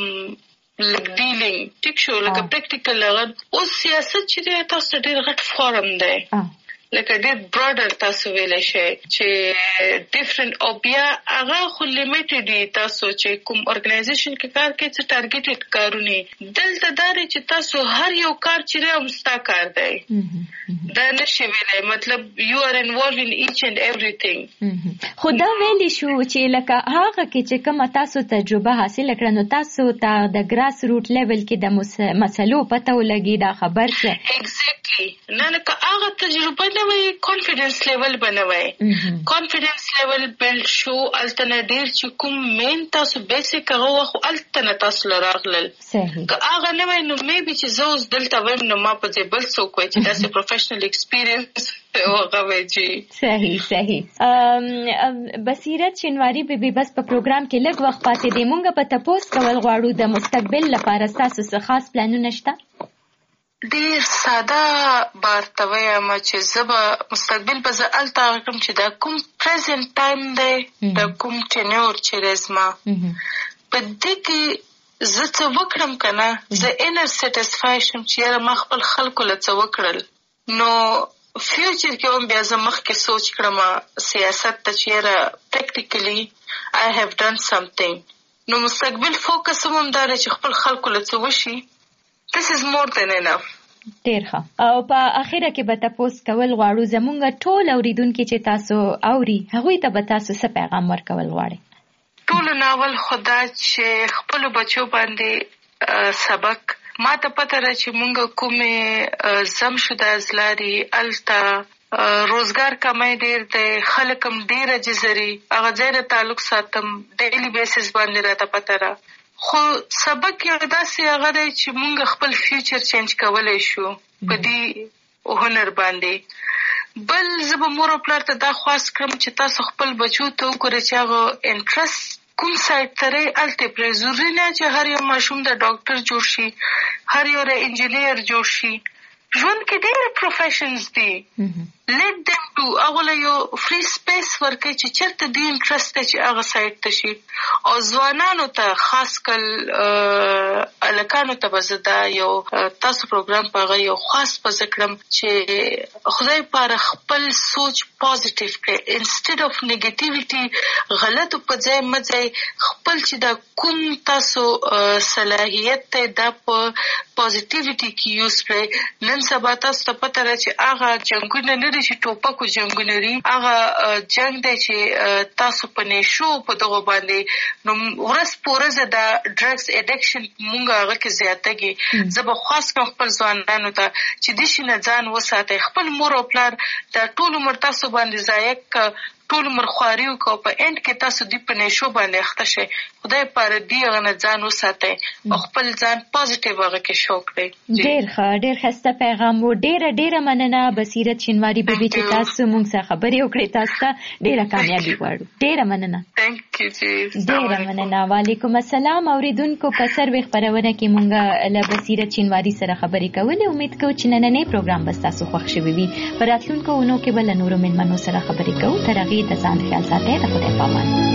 لږ ډیلینګ ټیک شو لکه پریکټیکل هغه اوس سیاست چې دی تاسو ډېر غټ فارم دی لکه ډېر براډر تاسو ویلی شئ چې ډیفرنٹ او بیا هغه خو لیمیټډ دي تاسو چې کوم ارګنایزیشن کې کار کوئ څه ټارګټډ کارونه دلته دا دی چې تاسو هر یو کار چې دی هم ستا کار دی دا نشي ویلی مطلب یو آر انوالو ان ایچ اینډ ایوریثینګ. خو دا ویلی شو چې لکه هغه کې چې کومه تاسو تجربه حاصل کړه نو تاسو ته د ګراس روټ لیول کې د مسلو پته ولګي دا خبر څه ایگزیکټلی نه نه که هغه تجربه نه وي کانفیډنس لیول به نه وي کانفیډنس لیول بلډ شو هلته نه ډېر چې کوم مین تاسو بیسیک هغه وه خو هلته نه تاسو له راغلل که هغه نه وی نو میبي چې زه اوس دلته ویم نو ما په ځای بل څوک وی چې داسې پروفیشنل ایکسپیرینس هغه وی جی. صحیح صحیح. بصیرت شینواری بیبي بس په پروګرام کې لږ وخت پاتې دی مونږ په تپوس کول غواړو د مستقبل لپاره ستاسو څه خاص پلانونه شته؟ ډېر ساده بارته وایم چې زه به مستقبل به زه هلته هغه کړم چې دا کوم پریزنټ ټایم دی دا کوم ټینیور چې دی زما په دې کې زه څه وکړم که نه زه انر سیټسفای شم چې یاره ما خپل خلکو له څه وکړل نو فیوچر کې هم بیا زه مخکې سوچ کړم سیاست ته چې یاره پریکټیکلي آی هیو ډن سمثینګ نو مستقبل فوکس هم هم دا دی چې خپل خلکو له څه وشي. This is more than enough. ډېر ښه. او په اخره کې به تپوس کول غواړو زمونږ ټول اورېدونکي چې تاسو اوري هغوی ته به تاسو څه پیغام ورکول غواړئ؟ ټولو ناول خو دا چې خپلو بچو باندې سبق ما ته پته ده چې مونږ کومې زم شو د ازلاري الته روزګار کمای ډېر دی، خلک هم ډېر عجزري، هغه ځای نه تعلق ساتم، ډیلی بیسس باندې راته پته ده. خو سبق یو داسې هغه دی چې مونږ خپل فیوچر چینج کولی شو په دې هنر باندې. بل زه به مور او پلار ته دا خواست کړم چې تاسو خپل بچو ته وګورئ چې هغه انټرست کوم سایډ ته دی هلته یې پرې. ضروري نه چې هر یو ماشوم د ډاکټر جوړ شي، هر یو د انجینیر جوړ شي. ژوند کې ډېر پروفیشنز دي، let them do. هغه له یو فری سپیس ورکړئ چې چېرته دوی انټرست دی چې هغه سایډ ته شي. او ځوانانو ته خاص کل هلکانو ته به زه دا یو تاسو پروګرام په هغه یو خاص به زه کړم چې خدای پاره خپل سوچ پازیټیو کړئ، انسټیډ اف نیګیټیویټي غلطو په ځای مه ځئ. خپل چې دا کوم تاسو صلاحیت دی دا په پازیټیویټي کې یوز کړئ. نن سبا تاسو ته پته ده چې هغه جنګونه نه دي چې ټوپکو جنګونه دي، هغه جنګ دی چې تاسو په نشو په دغو باندې. نو ورځ په ورځ دا ډرګز اډکشن مونږ هغه کې زیاتېږي. زه به خواست کوم خپل ځوانانو ته چې دې شي نه ځان وساتئ. خپل مور او پلار دا ټول عمر تاسو باندې ضایع کړه، ټول عمر خواري وکړه، په اینډ کې تاسو دوی په نشو باندې اخته شئ. خدای پاره دې هغه نه ځان وساتئ او خپل ځان پازیټیو هغه کې شو کړئ. ډېر ښه، ډېر ښایسته پیغام و. ډېره ډېره مننه بصیرت شینواري بیبي چې تاسو موږ سره خبرې وکړې. تاسو ته ډېره کامیابي غواړو. ډېره مننه. تhank you جی. ډېره مننه. وعلیکم السلام. اوریدونکو په سروې خپرونه کې موږ له بصیرت شینواري سره خبرې کولې. امید کوو چې نننی پروګرام به ستاسو خوښ شوی وي. په راتلونکو اونو کې به له نورو مېلمنو سره خبرې کوو. تر هغې د ځان خیال ساتئ. د خدای په امان.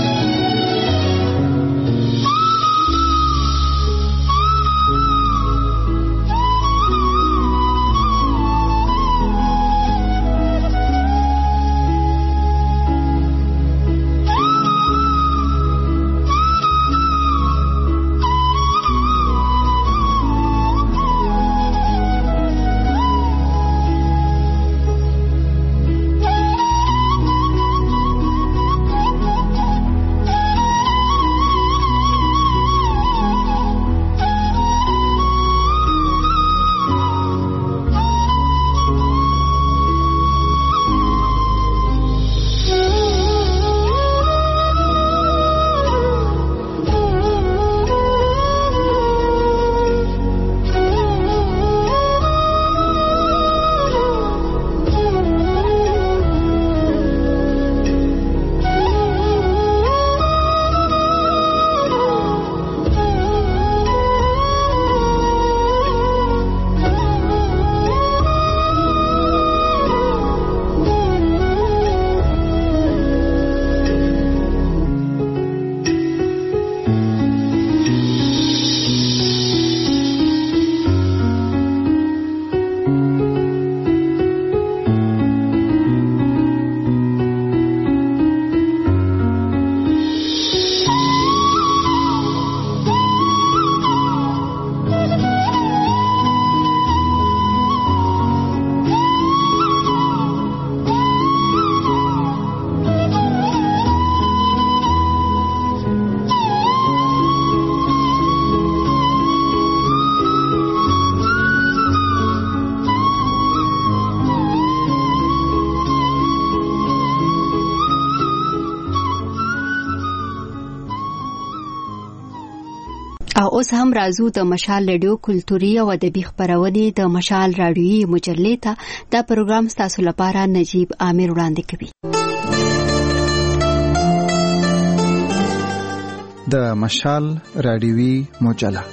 او اوس هم راځو د مشال رادیو کلتوري او ادبي خبرونه د مشال رادیوي مجلې ته. دا پروګرام تاسو لپاره نجیب عامر وړاندې کوي. د مشال رادیوي مجله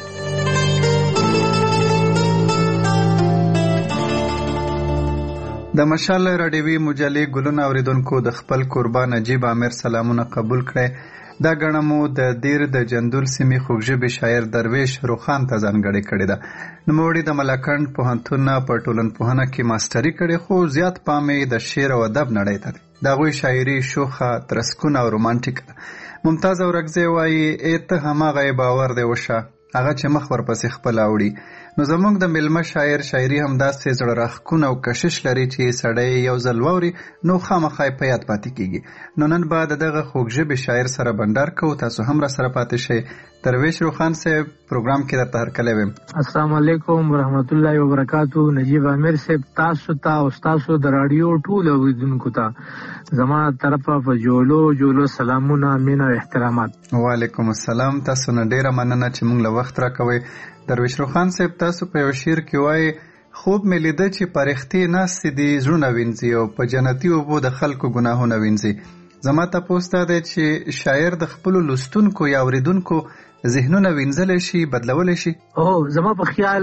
د مشال رادیوي مجلې ګلونه اوریدونکو د خپل قربان نجیب عامر سلامونه قبول کړئ. دا غنمو د دیر د جندول سیمې خوږژبې شاعر درویش روخان ته ځانګړې کړې ده. نوموړي د ملاکنډ پوهنتون په ټولنپوهنه کې ماستري کړې، خو زیات پام یې د شعر او ادب نړۍ ته دی. د هغوی شاعري شوخه، ترسکونه او رومانټیکه ده. ممتاز اورکزی وایي ای ته هماغه باور دی وشه هغه چې مخ ورپسې خپل اوړي. نو زموږ د ملما شاعر شاعري هم داسې زړه راښکون او کشش لري چې سړی یو ځل واوري نو خامخا په یاد پاتې کیږي. نو نن بعد دغه خوږژبې شاعر سره بندر کو، تاسو هم را سره پاتې شئ. درویش روخان صاحب پروګرام کې درته هرکلی ویم. السلام علیکم ورحمت الله وبرکاتو. نجیب عامر صاحب تاسو ته او تاسو د رادیو ټول اوریدونکو ته زما طرفه په جوړو جوړو سلامونه مینه او احترامات. وعلیکم السلام. تاسو نه ډیره مننه چې موږ له وخت راکوئ. درویش روخان صاحب تاسو په یو شعر کې وایي خوب مې لیده چې پرښتې ناستې دي زړونه وینځي او په جنتي اوبو د خلکو ګناهونه وینځي. زما تپوس دا دی چې شاعر د خپلو لوستونکو یا اوریدونکو ذهنونه وینځلی شي، بدلولی شي. او زما په خیال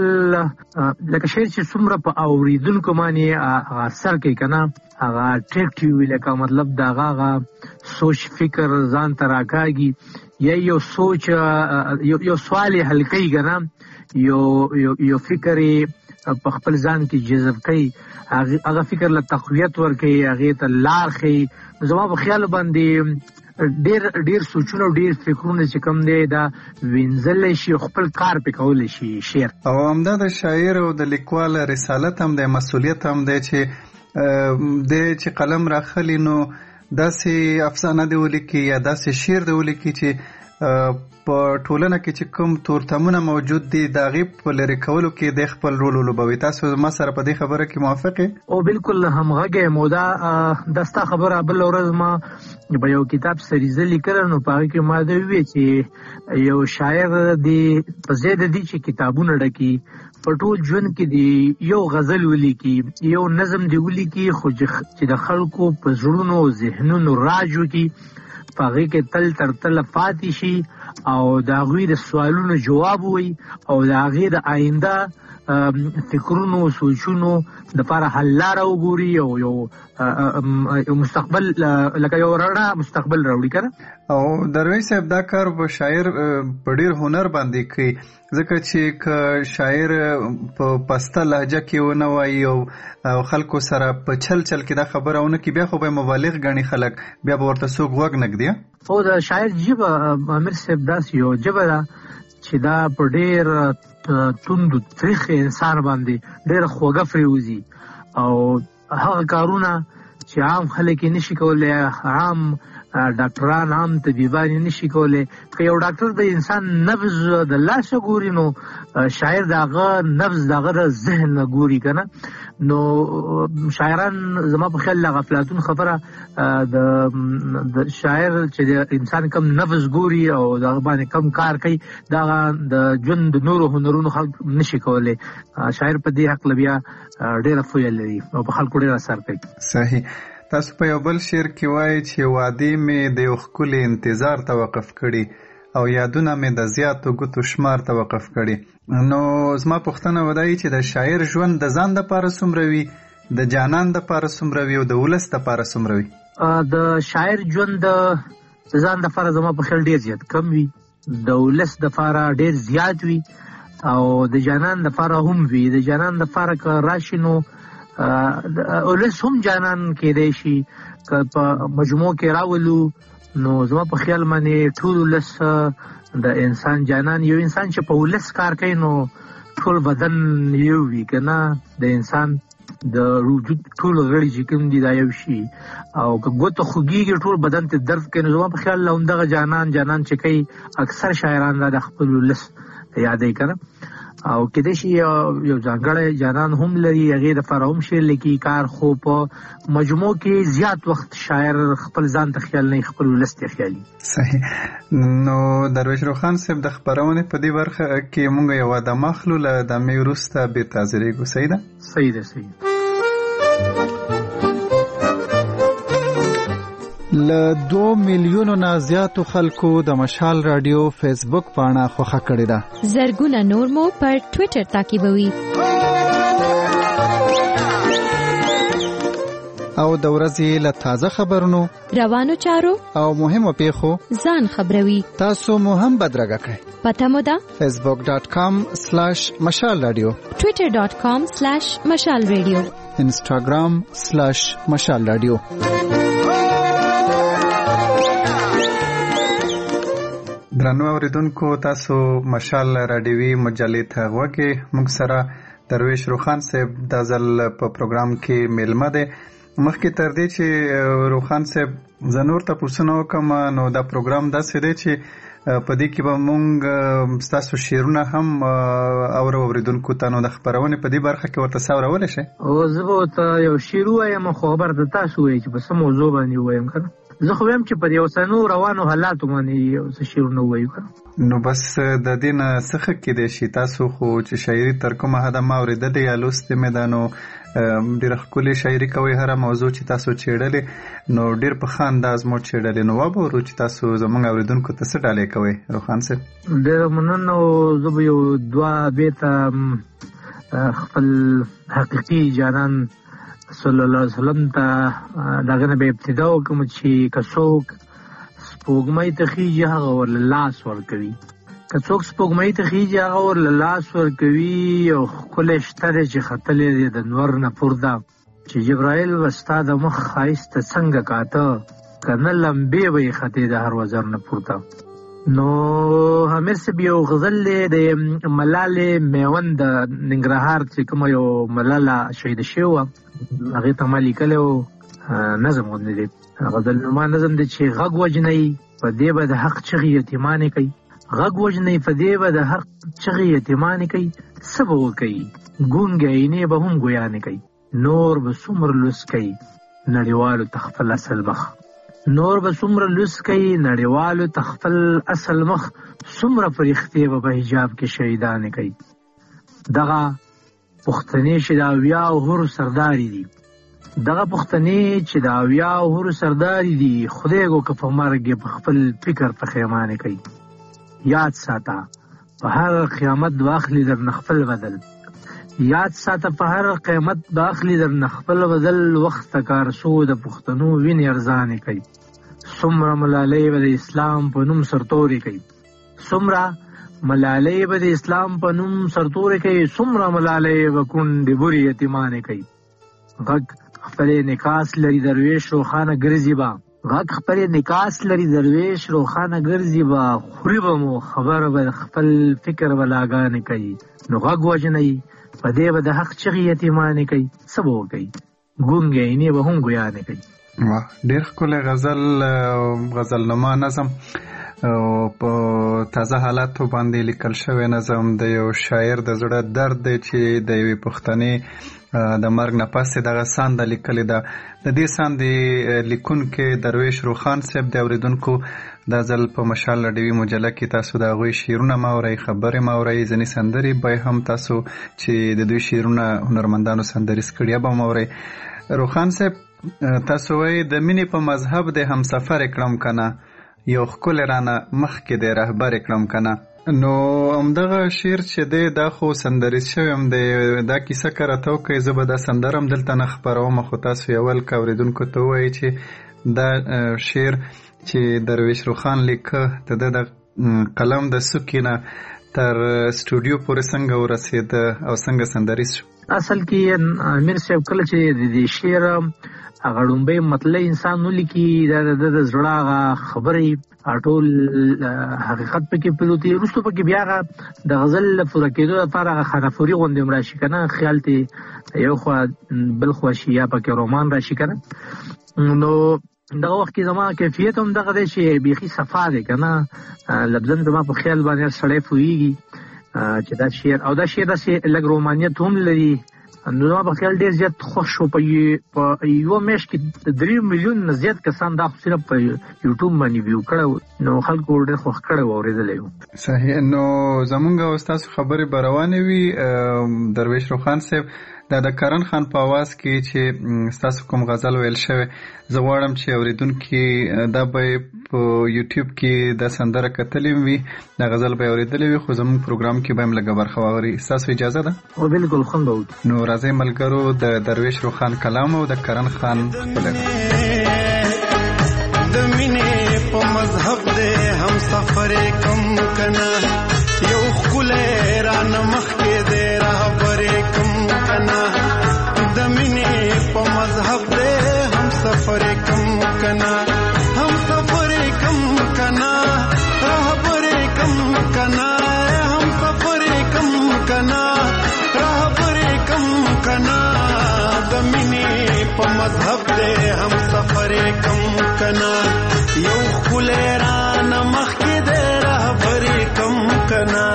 لکه شعر چې څومره په اوریدونکو باندې اثر کوي که نه، هغه اټریکټیو وي، لکه مطلب د هغه سوچ فکر ځان ته راکاږي یا یو سوچ یو سوال یې حل کوي که نه، یو یو فکر یې په خپل ځان کې جذب کوي، هغه فکر له تقویت ورکوي، هغې ته لار ښیي. زما په خیال باندې ډیر ډیر سوچونه ډیر فکرونه چې کوم دی دا وینځلی شي، خپل کار پې کولی شي شعر. او همدا د شاعر او د لیکوال رسالت هم دی، مسؤلیت هم دی چې د چې قلم راخلي نو داسې افسانه دی ولیکي یا داسې شعر دی ولیکي چې په ټولنه کې چې کوم تورتمونه موجود دي د هغې په لرې کولو کې د خپل رول ولوبوي. تاسو ما سره په دې خبره کې موافق یې؟ او بالکل همغږی یم. او دا دا ستا خبره بله ورځ ما په یو کتاب سریزه لیکله، نو په هغې کې ما دا وویل چې یو شاعر دی په ځای د دې چې کتابونه ډکي په ټول ژوند کې دی یو غزل ولیکي، یو نظم دی ولیکي، خو چې د خلکو په زړونو او ذهنونو راج وکړي، په هغې کې تل تر تله پاتې شي او د هغوی د سوالونو جواب وي او د هغې د آینده فکرونو سوچونو دپاره حل لاره وګوري او یو مستقبل لکه یو رڼا مستقبل راوړي که نه. او درویش صاحب دا کار به شاعر په ډېر هنر باندې کوي، ځکه چې که شاعر په پسته لهجه کې ونه وایي او خلکو سره په چل چل کې دا خبره ونه کړي، بیا خو به مبالغ ګڼي خلک، بیا به ورته څوک غوږ نه ږدي. او د شاعر ژبه امیر صاحب داسې یو ژبه ده چې دا په ډېر توندو تریخ انسان باندې ډېره خوږه پرېوځي او هغه کارونه چې عام خلک یې نشي کولی، عام ډاکټران عام طبیبان یې نشي کولی. که یو ډاکټر د انسان نبض د لاسه ګوري نو شاعر د هغه نبض د هغه د ذهن نه ګوري که نه. نو شاعران زما په خیال هغه افلاطون خبره د شاعر چې د انسان کم نبض ګوري او د هغه باندې کم کار کوي، دا د ژوند د نورو هنرونو خلک نشي کولی. شاعر په دې هکله بیا ډېره پوهه لري او په خلکو ډېر اثر کوي. صحیح. تاسو په یو بل شعر کې وایي چې وعدې مې د یو ښکلي انتظار ته وقف کړي او یادونه مې د زیاتو ګوتو شمار ته وقف کړي. نو زما پوښتنه ودایي چې د شاعر ژوند د ځان دپاره څومره وي، د جانان دپاره څومره وي او د ولس دپاره څومره وي؟ د شاعر ژوند د ځان دپاره زما په خیال ډېر زیات کم وي، د ولس دپاره ډېر زیات وي او د جانان دپاره هم وي. د جانان دپاره که راشي نو ولس هم جانان کېدی شي، که په مجموع کې راولو نو زما په خیال باندې ټول ولس د انسان جانان. یو انسان چې په ولس کار کوي نو ټول بدن یو وي که نه، د انسان د وجود ټول غړي چې کوم دي دا یو شي، او که ګوته خوږېږي ټول بدن ته درد کوي. نو زما په خیال همدغه جانان جانان چې کوي اکثر شاعران دا د خپل ولس یادوي که نه. او کېدای شي یو ځانګړی جانان هم لري، هغې دپاره هم شعر لیکي کار، خو په مجموع کې زیات وخت شاعر خپل ځان ته خیال نه خپل ولس ته خیالي. صحیح. نو درویش روخان صاحب د خپرونې په دې برخه کې مونږ یو ادامه اخلو، له ادامې وروسته بېرته حاضرېږو. صحیح ده؟ صحیح ده. صحیح. له دوه میلیونو نه زیاتو خلکو د مشال رادیو فیسبوک پاڼه خوښه کړې ده. زرګونه نور مو پر ټویټر تعقیبوي او د ورځې له تازه خبرونو، روانو چارو او مهمو پیښو ځان خبروي. تاسو مو هم بدرګه کړئ. پته مو ده فیسبوک ډاټ کام سلاش مشال رادیو، ټویټر ډاټ کام سلاش مشال رادیو، انسټاګرام سلاش مشال رادیو. درنو اوریدونکو تاسو مشال رادیوي مجلې ته غوږی موږ سره درویش روخان صاحب د ځل په پروګرام کې میلمه دی. مخکې تر دې چې روخان صاحب زه نور ته پوښتنه وکړم نو دا پروګرام داسې دی چې په دې کې به موږ ستاسو شعرونه هم اورو اوریدونکو ته نو د خپرونې په دې برخه کې ورته څه اورولی شئ؟ او زه به ورته یو شعر ووایم خو خبر د تاسو ووایي چې په څه موضوع باندې ووایم که نه. زه خو وایم چې په دې اوسنیو روانو حالاتو باندې یو څه شعرونه ووایو که نه. نو بس د دې نه څه ښه کیدی شي تاسو خو چې شاعري تر کومه حده ما اورېدلې یا لوستې مې ده نو ډېره ښکلې شاعري کوئ هره موضوع چې تاسو څېړلې نو ډېر په ښه انداز مو څېړلې. نو وبورو چې تاسو زموږ اورېدونکو ته څه ډالۍ کوئ روخان صاحب؟ ډېره مننه. او زه به یو دوه بیته خپل حقیقي جانان صلی الله علیه وسلم ته د هغې نه به ابتدا وکړم چې که څوک سپوږمۍ ته خیږي هغه ورله لاس ورکوي، که څوک سپوږمۍ ته خیږي هغه ورله لاس ورکوي. او ښکلی شته دی چې ختلی دی د نور نه پورته چې جبرائیل به ستا د مخ ښایست ته څنګه کاته که نه لمبې به یې ختې د هر وزر نه پورته. نو امیر صاحب یو غزل دی د ملالې میوند د ننګرهار چې کومه یو ملاله شهیده شوې وه هغې ته ما لیکلی و نظم غوندې دی. غزل نما نظم دی چې غږ وجنئ په دې به د حق چغې یتیمانې کوي، غږ وجنئ په دې به د حق چغې یتیمانې کوي، څه به وکوي ګونګې عینې به هم ګویانې کوي، نور به څومره لوس کوي نړیوالو ته خپل اصل مخ، نور به څومره لوس کوي نړیوالو ته خپل اصل مخ، څومره فرښتې به په حجاب کې شهیدانې کوي. دغه پښتنې چې د اویاو حورو سرداري دي، دغه پښتنې چې د اویاو حورو سرداري دي، خدای کو که په مرګ یې په خپل فکر پښیمانې کوي. یاد ساته په هر قیامت به اخلي درنه خپل بدل، یاد ساته په هر قیامت به اخلي درنه خپل بدل، وخت ته کار سو د پښتنو وینې ارزانې کوي. څومره ملالۍ به د اسلام په نوم سرتورې کوي، څومره ملالۍ به د اسلام په نوم سرتورې کوي، څومره ملالۍ به کونډې بورې یتیمانې کوي. غږ خپلې نکاس لري درویش روښانه ګرځي به، غږ خپلې نکاس لري درویش روښانه ګرځي به، خوري به مو خبره به خپل فکر بلاګانې کوي. نو غږ وجنئ په دې به د حق چغې یتیمانې کوي، څه به وکوي ګونګې عینې به هم ګویانې کوي. ډېر ښکلی غزل غزل نما نظم په تازه حالاتو باندې لیکل شوی نظم د یو شاعر د زړه درد دی چې د یوې پښتنې د مرګ نه پس دغه سانده لیکلې ده. د دې ساندې لیکونکی درویش روخان صاحب د اورېدونکو دا ځل په مشال رادیوي مجله کې تاسو د هغوی شعرونه ماورئ، خبرې ماورئ، ځینې سندرې به هم تاسو چې د دوی شعرونه هنرمندانو سندریز کړي به ماورئ. روخان صاحب تاسو وایي د مینې په مذهب د همسفر کړم کنه، یو ښکلی رانه مخکې دی رهبر کړم کنه. نو همدغه شعر چې دی دا خو سندریز شوی هم دی، دا کیسه که راته وکړئ زه به دا سندره هم دلته نه خپروم، خو تاسو یې اول که اورېدونکو ته ووایي چې دا شعر چې درویش روخان لیکه د ده د قلم د څوکې نه تر سټوډیو پورې څنګه ورسېده او څنګه سندریز شو؟ اصل کې امیر صاحب کله چې د دې شعر هغه ړومبی مطلع انسان ولیکي دا د د زړه هغه خبرې ټول حقیقت پکې پروت وي، وروسته پکې بیا هغه د غزل پوره کېدو لپاره هغه خانافوري غوندې هم راشي که نه، خیال ته یو خوا بل خوا شي یا پکې رومان راشي که نه. نو دغه وخت کې زما کیفیت هم دغه دی چې بیخي صفا دی که نه، لفظن زما په خیال باندې سړی پوهېږي چې دا شعر او دا شعر داسې لږ رومانیت هم لري. نو زما په خیال ډېر زیات خوښ شو. په یوه میاشت کې درې میلیون نه زیات کسان دا خو صرف په یوټیوب باندې ویو کړی، نو خلکو ډېر خوښ کړی و، اورېدلی و. صحیح. نو زمونږ او ستاسو خبرې به روانې وي. درویش روخان صاحب دا د کرن خان په آواز کې چې ستاسو کوم غزل ویل شوی، زه غواړم چې اورېدونکي دا به په یوټیوب کې دا سندره کتلې وي، دا غزل به یې اورېدلی وي، خو زموږ پروګرام کې به هم لږه برخه واوري. ستاسو اجازه ده؟ او بالکل خوند به وکړو. نو راځئ ملګرو د درویش روخان کلام او د کرن خان خپله د مینې په مذهب دی هم سفر کم کنه، یو ښکلی رانه مخکې دی رهبر کم کنه، د مینې په مذهب دی هم سفر کم کنه، هم سفر کم کنه، رهبر په مذهب دې هم سفر کم کنا یو خلران مخ کې دې رهبر کم کنا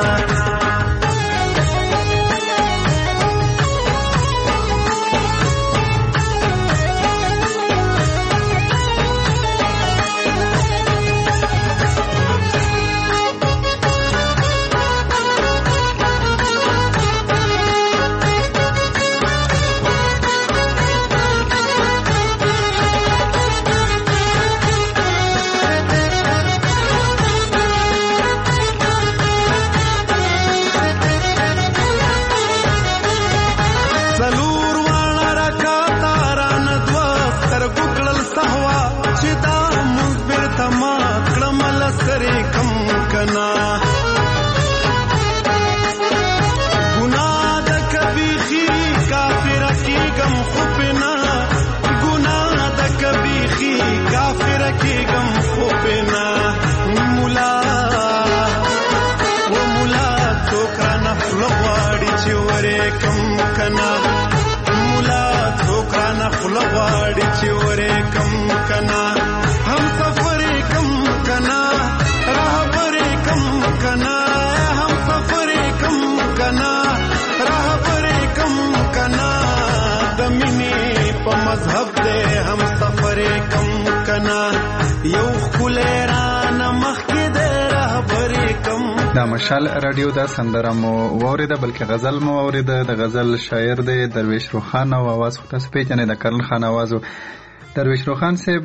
لغواړي چې ورې کم کنا هم سفر کم کنا رهبر کم کنا هم سفر کم کنا رهبر کم کنا د مینې په مذهب دې هم سفر کم کنا یو خلران مخ کې دې رهبر کم. دا مشال رادیو دا سندره مو واوریده بلکې غزل مو واوریده. د غزل شاعر دی درویش روخان او आवाज خو تاسو پیژنئ د کرن خان आवाज. درویش روخان صاحب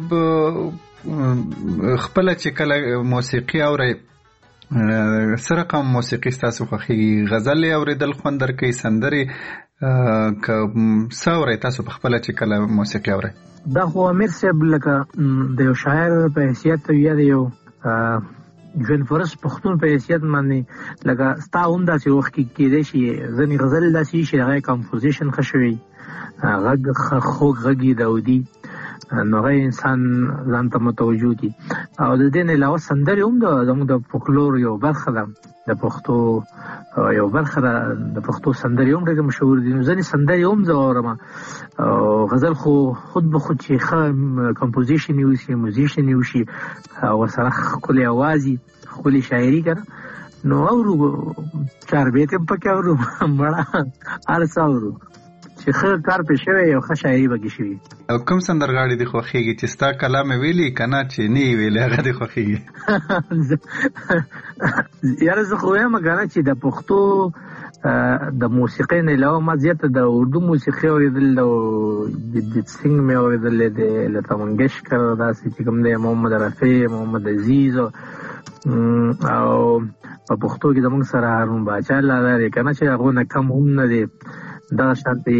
خپل چې کله موسیقي اوري سره کوم موسیقي تاسو خوښیږي؟ غزل اوریدل خوند درکې سندري ک څاوري تاسو په خپل چې کله موسیقي اوري؟ دا خو امیر صاحب لکه د یو شاعر په حیثیت یا د یو ژوند فرص پښتون په حیثیت باندې لکه ستا هم داسې وخت کې کېدای شي ځینې غزل داسې شي هغه کمپوزیشن ښه شوی غږ خوږ غږ داودي نو هغه انسان ځان ته متوجه دي. او د دې نه علاوه سندرې هم زموږ د فولکلور یو برخه ده، د پښتو یو برخه ده. د پښتو سندرې هم ډېرې مشهور دي. نو ځینې سندرې هم زه اورم. غزل خو خود به خود چې ښه کمپوزیشن یې وشي، موزیشن یې وشي او ورسره ښکلې اواز وي، ښکلې شاعري که نو اورو، چار بیت هم پکې اورو، مړه هر څه اورو چې ښه کار پې شوی او ښه شاعري پکې شوي. او کوم سندرغاړي دې خوښېږي چې ستا کلام یې ویلي که نه چې نه یې ویلي هغه دې خوښېږي؟ یاره زه خو وایم که نه چې د پښتو د موسیقۍ نه علاوه ما زیاته د اردو موسیقي اورېدل، د جگجیت سنګ مې اورېدل، د لتا منګشکر داسې چې کوم دی، محمد رفیع، محمد عزیز، او په پښتو کې زموږ سره هارون باچا لاله دی که نه چې هغو نه کم هم نه دی. دغه شانتې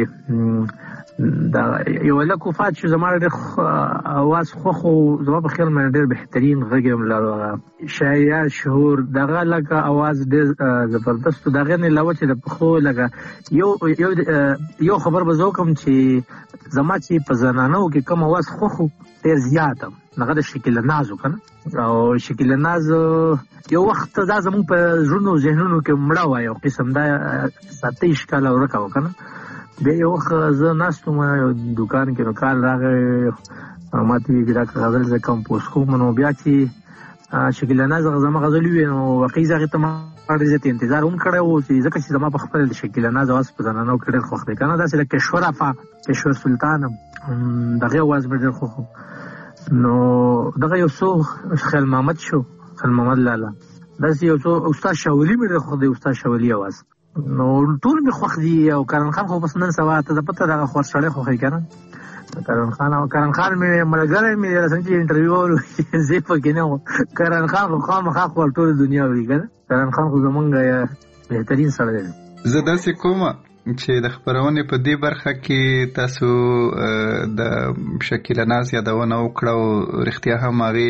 دا یو هلک وفات شو، زما ډېر اواز خوښ و، زما په خیال باندې ډېر بهترین غږ یې هم لرو. هغه شاعر شهور دغه لکه اواز ډېر زبردست و. د هغې نه علاوه چې د پښتو لکه یو یو یو خبر به زه وکړم چې زما چې په زنانو کې کوم اواز خوښ و ډېر زیات هم هغه د شکیله ناز و که نه. او شکیله ناز یو وخت دا زموږ په زړونو ذهنونو کې مړه وه، یو قسم دا ساته یې ښکاله ورکه وه که نه. بیا یو وخت زه ناست وم یو دوکان کې، نو کال راغی ما ته ویل چې دا غزل زه کمپوز کوم. نو بیا چې شکیله ناز هغه زما غزل وویل نو واقعي زه هغې ته ما ډېر زیات انتظار هم کړی و، چې ځکه چې زما په خپله د شکیله ناز اواز په زنانو کې ډېر خوښ دی که نه. داسې لکه کشور افا، کشور سلطان، د هغې اواز مې ډېر خوښ و. نو دغه یو څو خیال محمد شو، خیال محمد لاله، داسې یو څو استاد شاولي مې ډېر خوښ دی، استاد شاولي اواز. نو ټول مې خوښ دي. او کرن خان خو بس نن سبا ته د پته دغه خور سړی خوښوي که نه. کرن خان او کرن خان مې ملګری مې رسنۍ چې انټرویو ولو زه پکې نه وم. کرن خان خو خامخا خو ټول دنیا وي که نه. کرن خان خو زمونږ بهترین سړی دی. زه داسې کومه چې د خپرونې په دې برخه کې تاسو د شکیله ناز یادونه وکړه او رښتیا هم هغې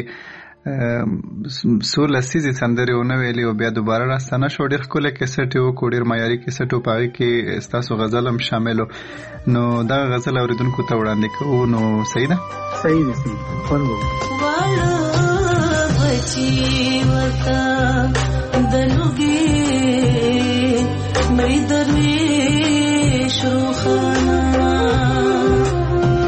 څو لسیزې سندرې ونه ویلې او بیا دوباره راستانه شو. ډېر ښکلی کیسټ یې وکړو، ډېر معیاري کیسټ و، په هغې کې ستاسو غزل هم شامل و. نو دغه غزل اورېدونکو ته وړاندې کوو. نو صحیح ده؟ صحیح ده، صحیح ده. خوند به بچی ورته د لوګي مې درویش روخانه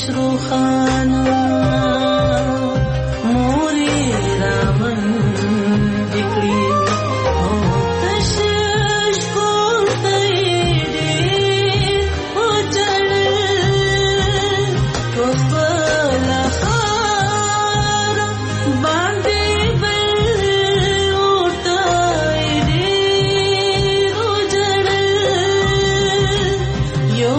روخانا موري رامن دکړي او تشش کول تیری او چړ په لخر باندې بل اوټای دی او چړ یو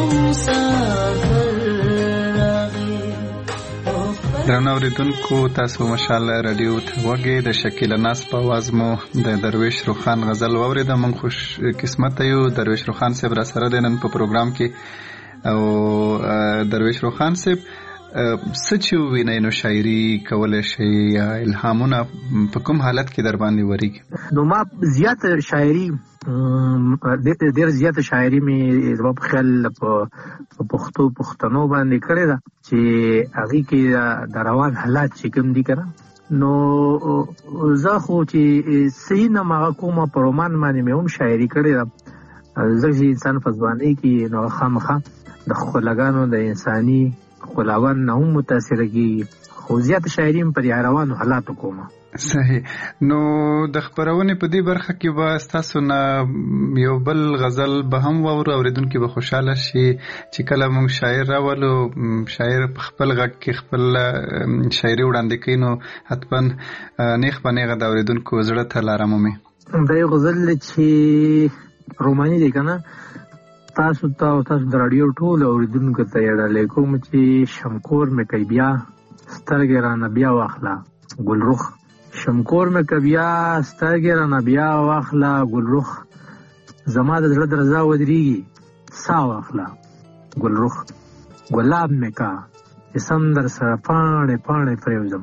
درنو اوریدونکو تاسو مشاله رادیو ته وګورئ د شکیل ناس په आवाज مو د درویش روخان غزل واوریده. من خوش قسمت یو درویش روخان صاحب را سره دینن په پروګرام کې. او درویش روخان صاحب سچ وینئ نو شاعري کولای شي یا الهامونه په کوم حالت کې در باندې وریږي؟ نو ما زیات شاعري ډېر زیات شاعري مې زما په خیال په پښتو پښتنو باندې کړې ده چې هغې کې د روان حالات چې کوم دي که نه نو زه خو چې صحیح نه هغه کومه په رومان باندې مې هم شاعري کړې ده. ځکه چې انسان په ځوانۍ کې نو خامخا د ښکلاګانو د انساني ښکلاګانو نه هم متاثره کېږي، خو زیات شاعري هم په دې روانو حالاتو کومه. صحیح. نو د خبرونې په دې برخه کې به ستاسو نه یو بل غزل به هم واورو، اورېدونکي به خوشحاله شي چې کله موږ شاعر راولو شاعر په خپل غږ کې خپل شاعري وړاندې کوي نو حتما نیغ په نیغه د اورېدونکو زړه ته لاره مومي. دا یو غزل چې روماني دی که نه، تاسو ته او تاسو د راډیو ټولو اورېدونکو ته یې ډالۍ کوم چې شمکور مې کوي بیا سترګې رانه بیا واخله ګلرخ، شمکور مې که بیا سترګې رانه بیا واخله ګلرخ، زما د زړه درزا ودرېږي سا واخله ګلرخ، ګلاب مې که چې سم در سره پاڼې پاڼې پرېوځم،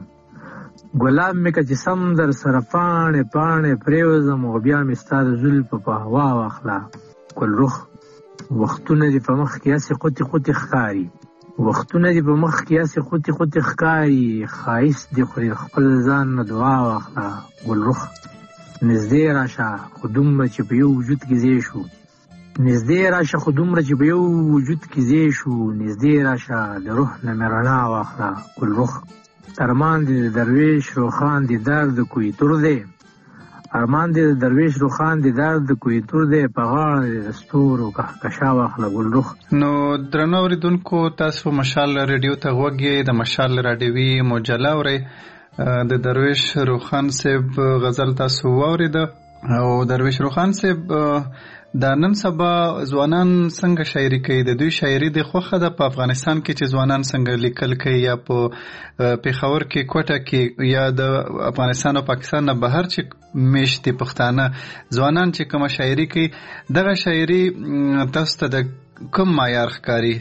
ګلاب مې که چې سم در سره پاڼې پاڼې پرېوځم، او بیا مې ستا د زلفو په هوا واخله ګلرخ، وختونه دې په مخ کې هسې قوتې قوتې ښکاري، وختونه دې په مخ کې هسې قوتې قوتې ښکاري، ښایست دې خوري خپل ځان نه دعا واخله ګلرخ، نږدې راشه خو دومره چې په یو وجود کې ځای شو، نږدې راشه خو دومره چې په یو وجود کې ځای شو، نږدې راشه د روح نه مې رڼا واخله ګلرخ، ارمان دې د درویش روخان دې درد کوی تور دی، ارمان دې د درویش روخان دې درد کوی تور دی، په غاړه دې د ستورو کهکشا واخله ګلرخ. نو درنو اورېدونکو تاسو مشال رادیو ته غوږ یې، د مشال راډیوي مجله اورئ. د درویش روخان صاحب غزل تاسو واورېده. او درویش روخان صاحب دا نن سبا ځوانان څنګه شاعري کوي؟ د دوی شاعري د خوښه ده په افغانستان کې چې ځوانان څنګه لیکل کوي، یا په پېښور کې کوټه کې، یا د افغانستان او پاکستان نه بهر چې میشتي پښتانه ځوانان چې کومه شاعري کوي، دغه شاعري تاسو ته د کوم معیار ښکاري؟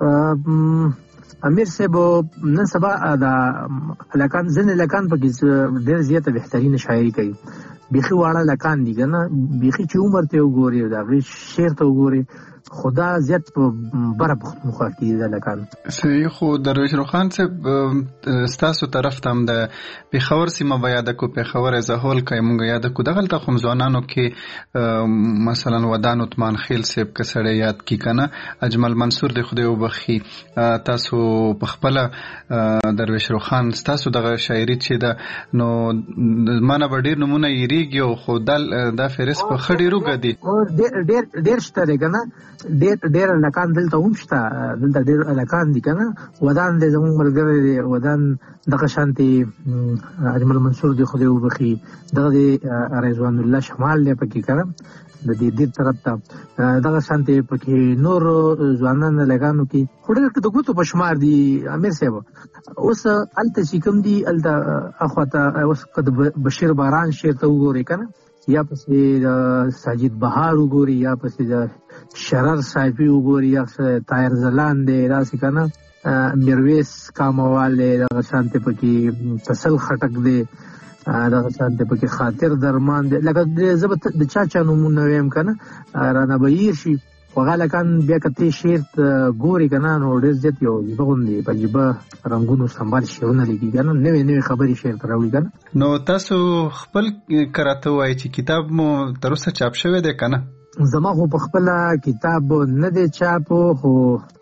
امیر صاحب نن سبا د لکان ځینې لکان پکې ډېر زیاته بهترینه شاعري کوي، بیخي واړه لکان دي که نه، بیخي چې عمر ته وګورې د هغې شعر ته وګورې، خو دا زیات په بره پښتونخوا کې دي دا لکان. صحیح. خو درویش روخان صاحب ستاسو طرف ته هم د پېښور سیمه به یاده کړو، پېښور ایز ا هول که یې مونږ یاده کړو، دغلته خو هم ځوانانو کې مثلا ودان عثمان خیل صاحب که سړی یاد کړي که نه، اجمل منصور د خدای وبخښي، تاسو په خپله درویش روخان ستاسو دغه شاعري چې ده نو ما نه به ډېر نومونه یېرېږي، خو دا فهرست په ښه ډېر اوږد دي. ډېر شته دی که نه، ډېر ډېر لکان دلته هم شته، دلته ډېر لکان دي که نه، ودان دی زموږ ملګری دی، ودان دغه شانتې اجمل منصور دی خدای وبخښي، دغه دی رضوان الله شمال دی پکې که نه د دې دیر طرف ته، دغه شانتې پکې نور ځوانان لګانو کې خو ډېر د ګوتو په شمار دي امیر صاحب. اوس هلته چې کوم دي هلته اخواته اوس که د بشیر باران شعر ته وګورې که نه، یا پسې د ساجد بهار وګوري، یا پسې د شرر صافي وګوري، یا طاهر ځلان دی داسې که نه، میرویس کاموال دی، دغه شانتې پکې فصل خټک دی، دغه شانتې پکې خاطر درمان دی، لکه زه به د چا چا نومونه ویم که نه رانه به هیر شي، خو هغه لکان بیا که ته شعر ګورې که نه نو ډېر زیات یو عجیبه غوندې په عجیبه رنګونو سمبال شعرونه لیکي که نه، نوې نوې خبرې شعر ته راوړي که نه. نو تاسو خپل که راته ووایئ چې کتاب مو تر اوسه چاپ شوی دی که نه؟ زما خو په خپله کتاب نه دی چاپ، خو خو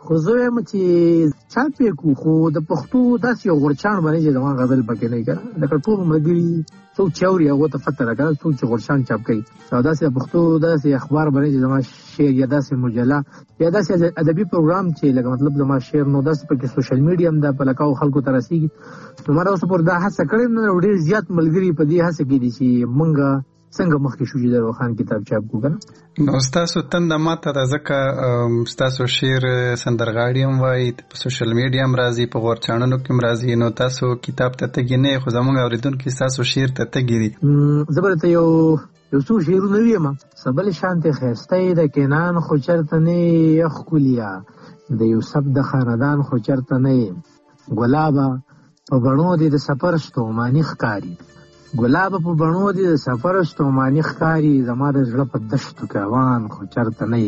خو زه وایم چې چاپ یې کو خو د پښتو داسې یو غورچاڼ باندې چې زما غزل پکې نه کړه لکه ټول ملګري څوک چې اوري هغه ته پته راکړه څوک چې غورچاڼ چاپ کوي او داسې پښتو داسې اخبار باندې چې زما شعر یا داسې مجله یا داسې ادبي پروګرام چې لکه مطلب زما شعر نو داسې پکې سوشل میډیا هم د پلکاو خلکو ته رسیږي نو ما اوس پر دا هڅه کړې نو ډېر زیات ملګري په دې هڅه کې دي چې مونږ څنګه مخکې شو چې د روخان کتاب چاپ کو کنه نو تاسو تند ماته د ځکه تاسو شعر سندرغاړي هم وایي په سوشل میډیا هم راځي په غورچاڼونو کې هم راځي نو تاسو کتاب ته تګی نه خو زموږ اوریدونکو تاسو شعر ته تګی دي زبرته یو یو څو شعرونه ویم سبل شانته خسته د کینان خو چرته نه یخ کولیا د یوسف د خاندان خو چرته نه ګلابا په بڼو دي د سفر ستومانی ښکاری ګلاب په بڼو دي د سفر ستومانی ښکاری زما د زړه په دشتو کې روان خو چرته نه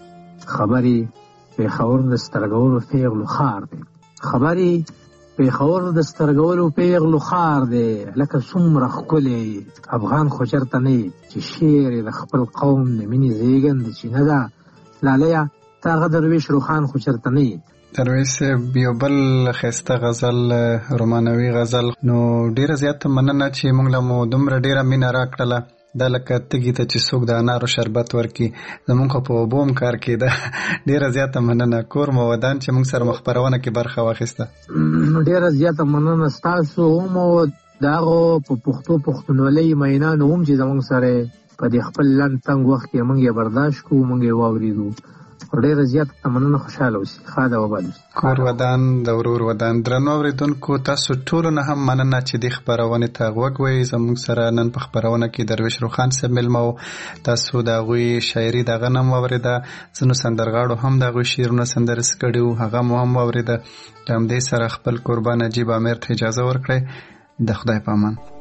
خبرې پېښور د سترګولو پیغلو خار دی خبرې پېښور د سترګولو پیغلو خار دی لکه څومره ښکلی افغان خو چرته نه چې شعر د خپل قوم د مینې زیږنده چې نه ده لالیه تا هغه درویش روخان خو چرته نه درویش یو بل ښایسته غزل رومانوي غزل نو ډیره زیاته مننه چې موږ له مو دومره ډیره مینه راکړله دا لکه تږي ته چې څوک د انارو شربت ورکړي زموږ خو په اوبو هم کار کېده ډیره زیاته مننه کور مو ودان چې موږ سره مخبرونه کې برخه واخیسته ډیره زیاته مننه ستاسو هم د هغو په پښتو پښتونولۍ مینانو هم چې زموږ سره په دې خپل لنډ تنګ وخت کې موږ یې برداشت کوو موږ یې واورېدو ډېر زیات تمنونه خوشاله اوسئ خاده وبالو کور ودان د ورور ودان درنو اوریدونکو تاسو ټول نه هم مننه چې د خبرونه ته غوږ وئ زموږ سره نن په خبرونه کې درویش روخان صاحب ملمو تاسو دا غوي شاعري دغه نم اوریده زنو سندرغاړو هم دا غوي شعرونه سندرس کړو هغه مو هم اوریده تم دې سره خپل قربان نجیب امیر ته اجازه ورکړئ د خدای په امان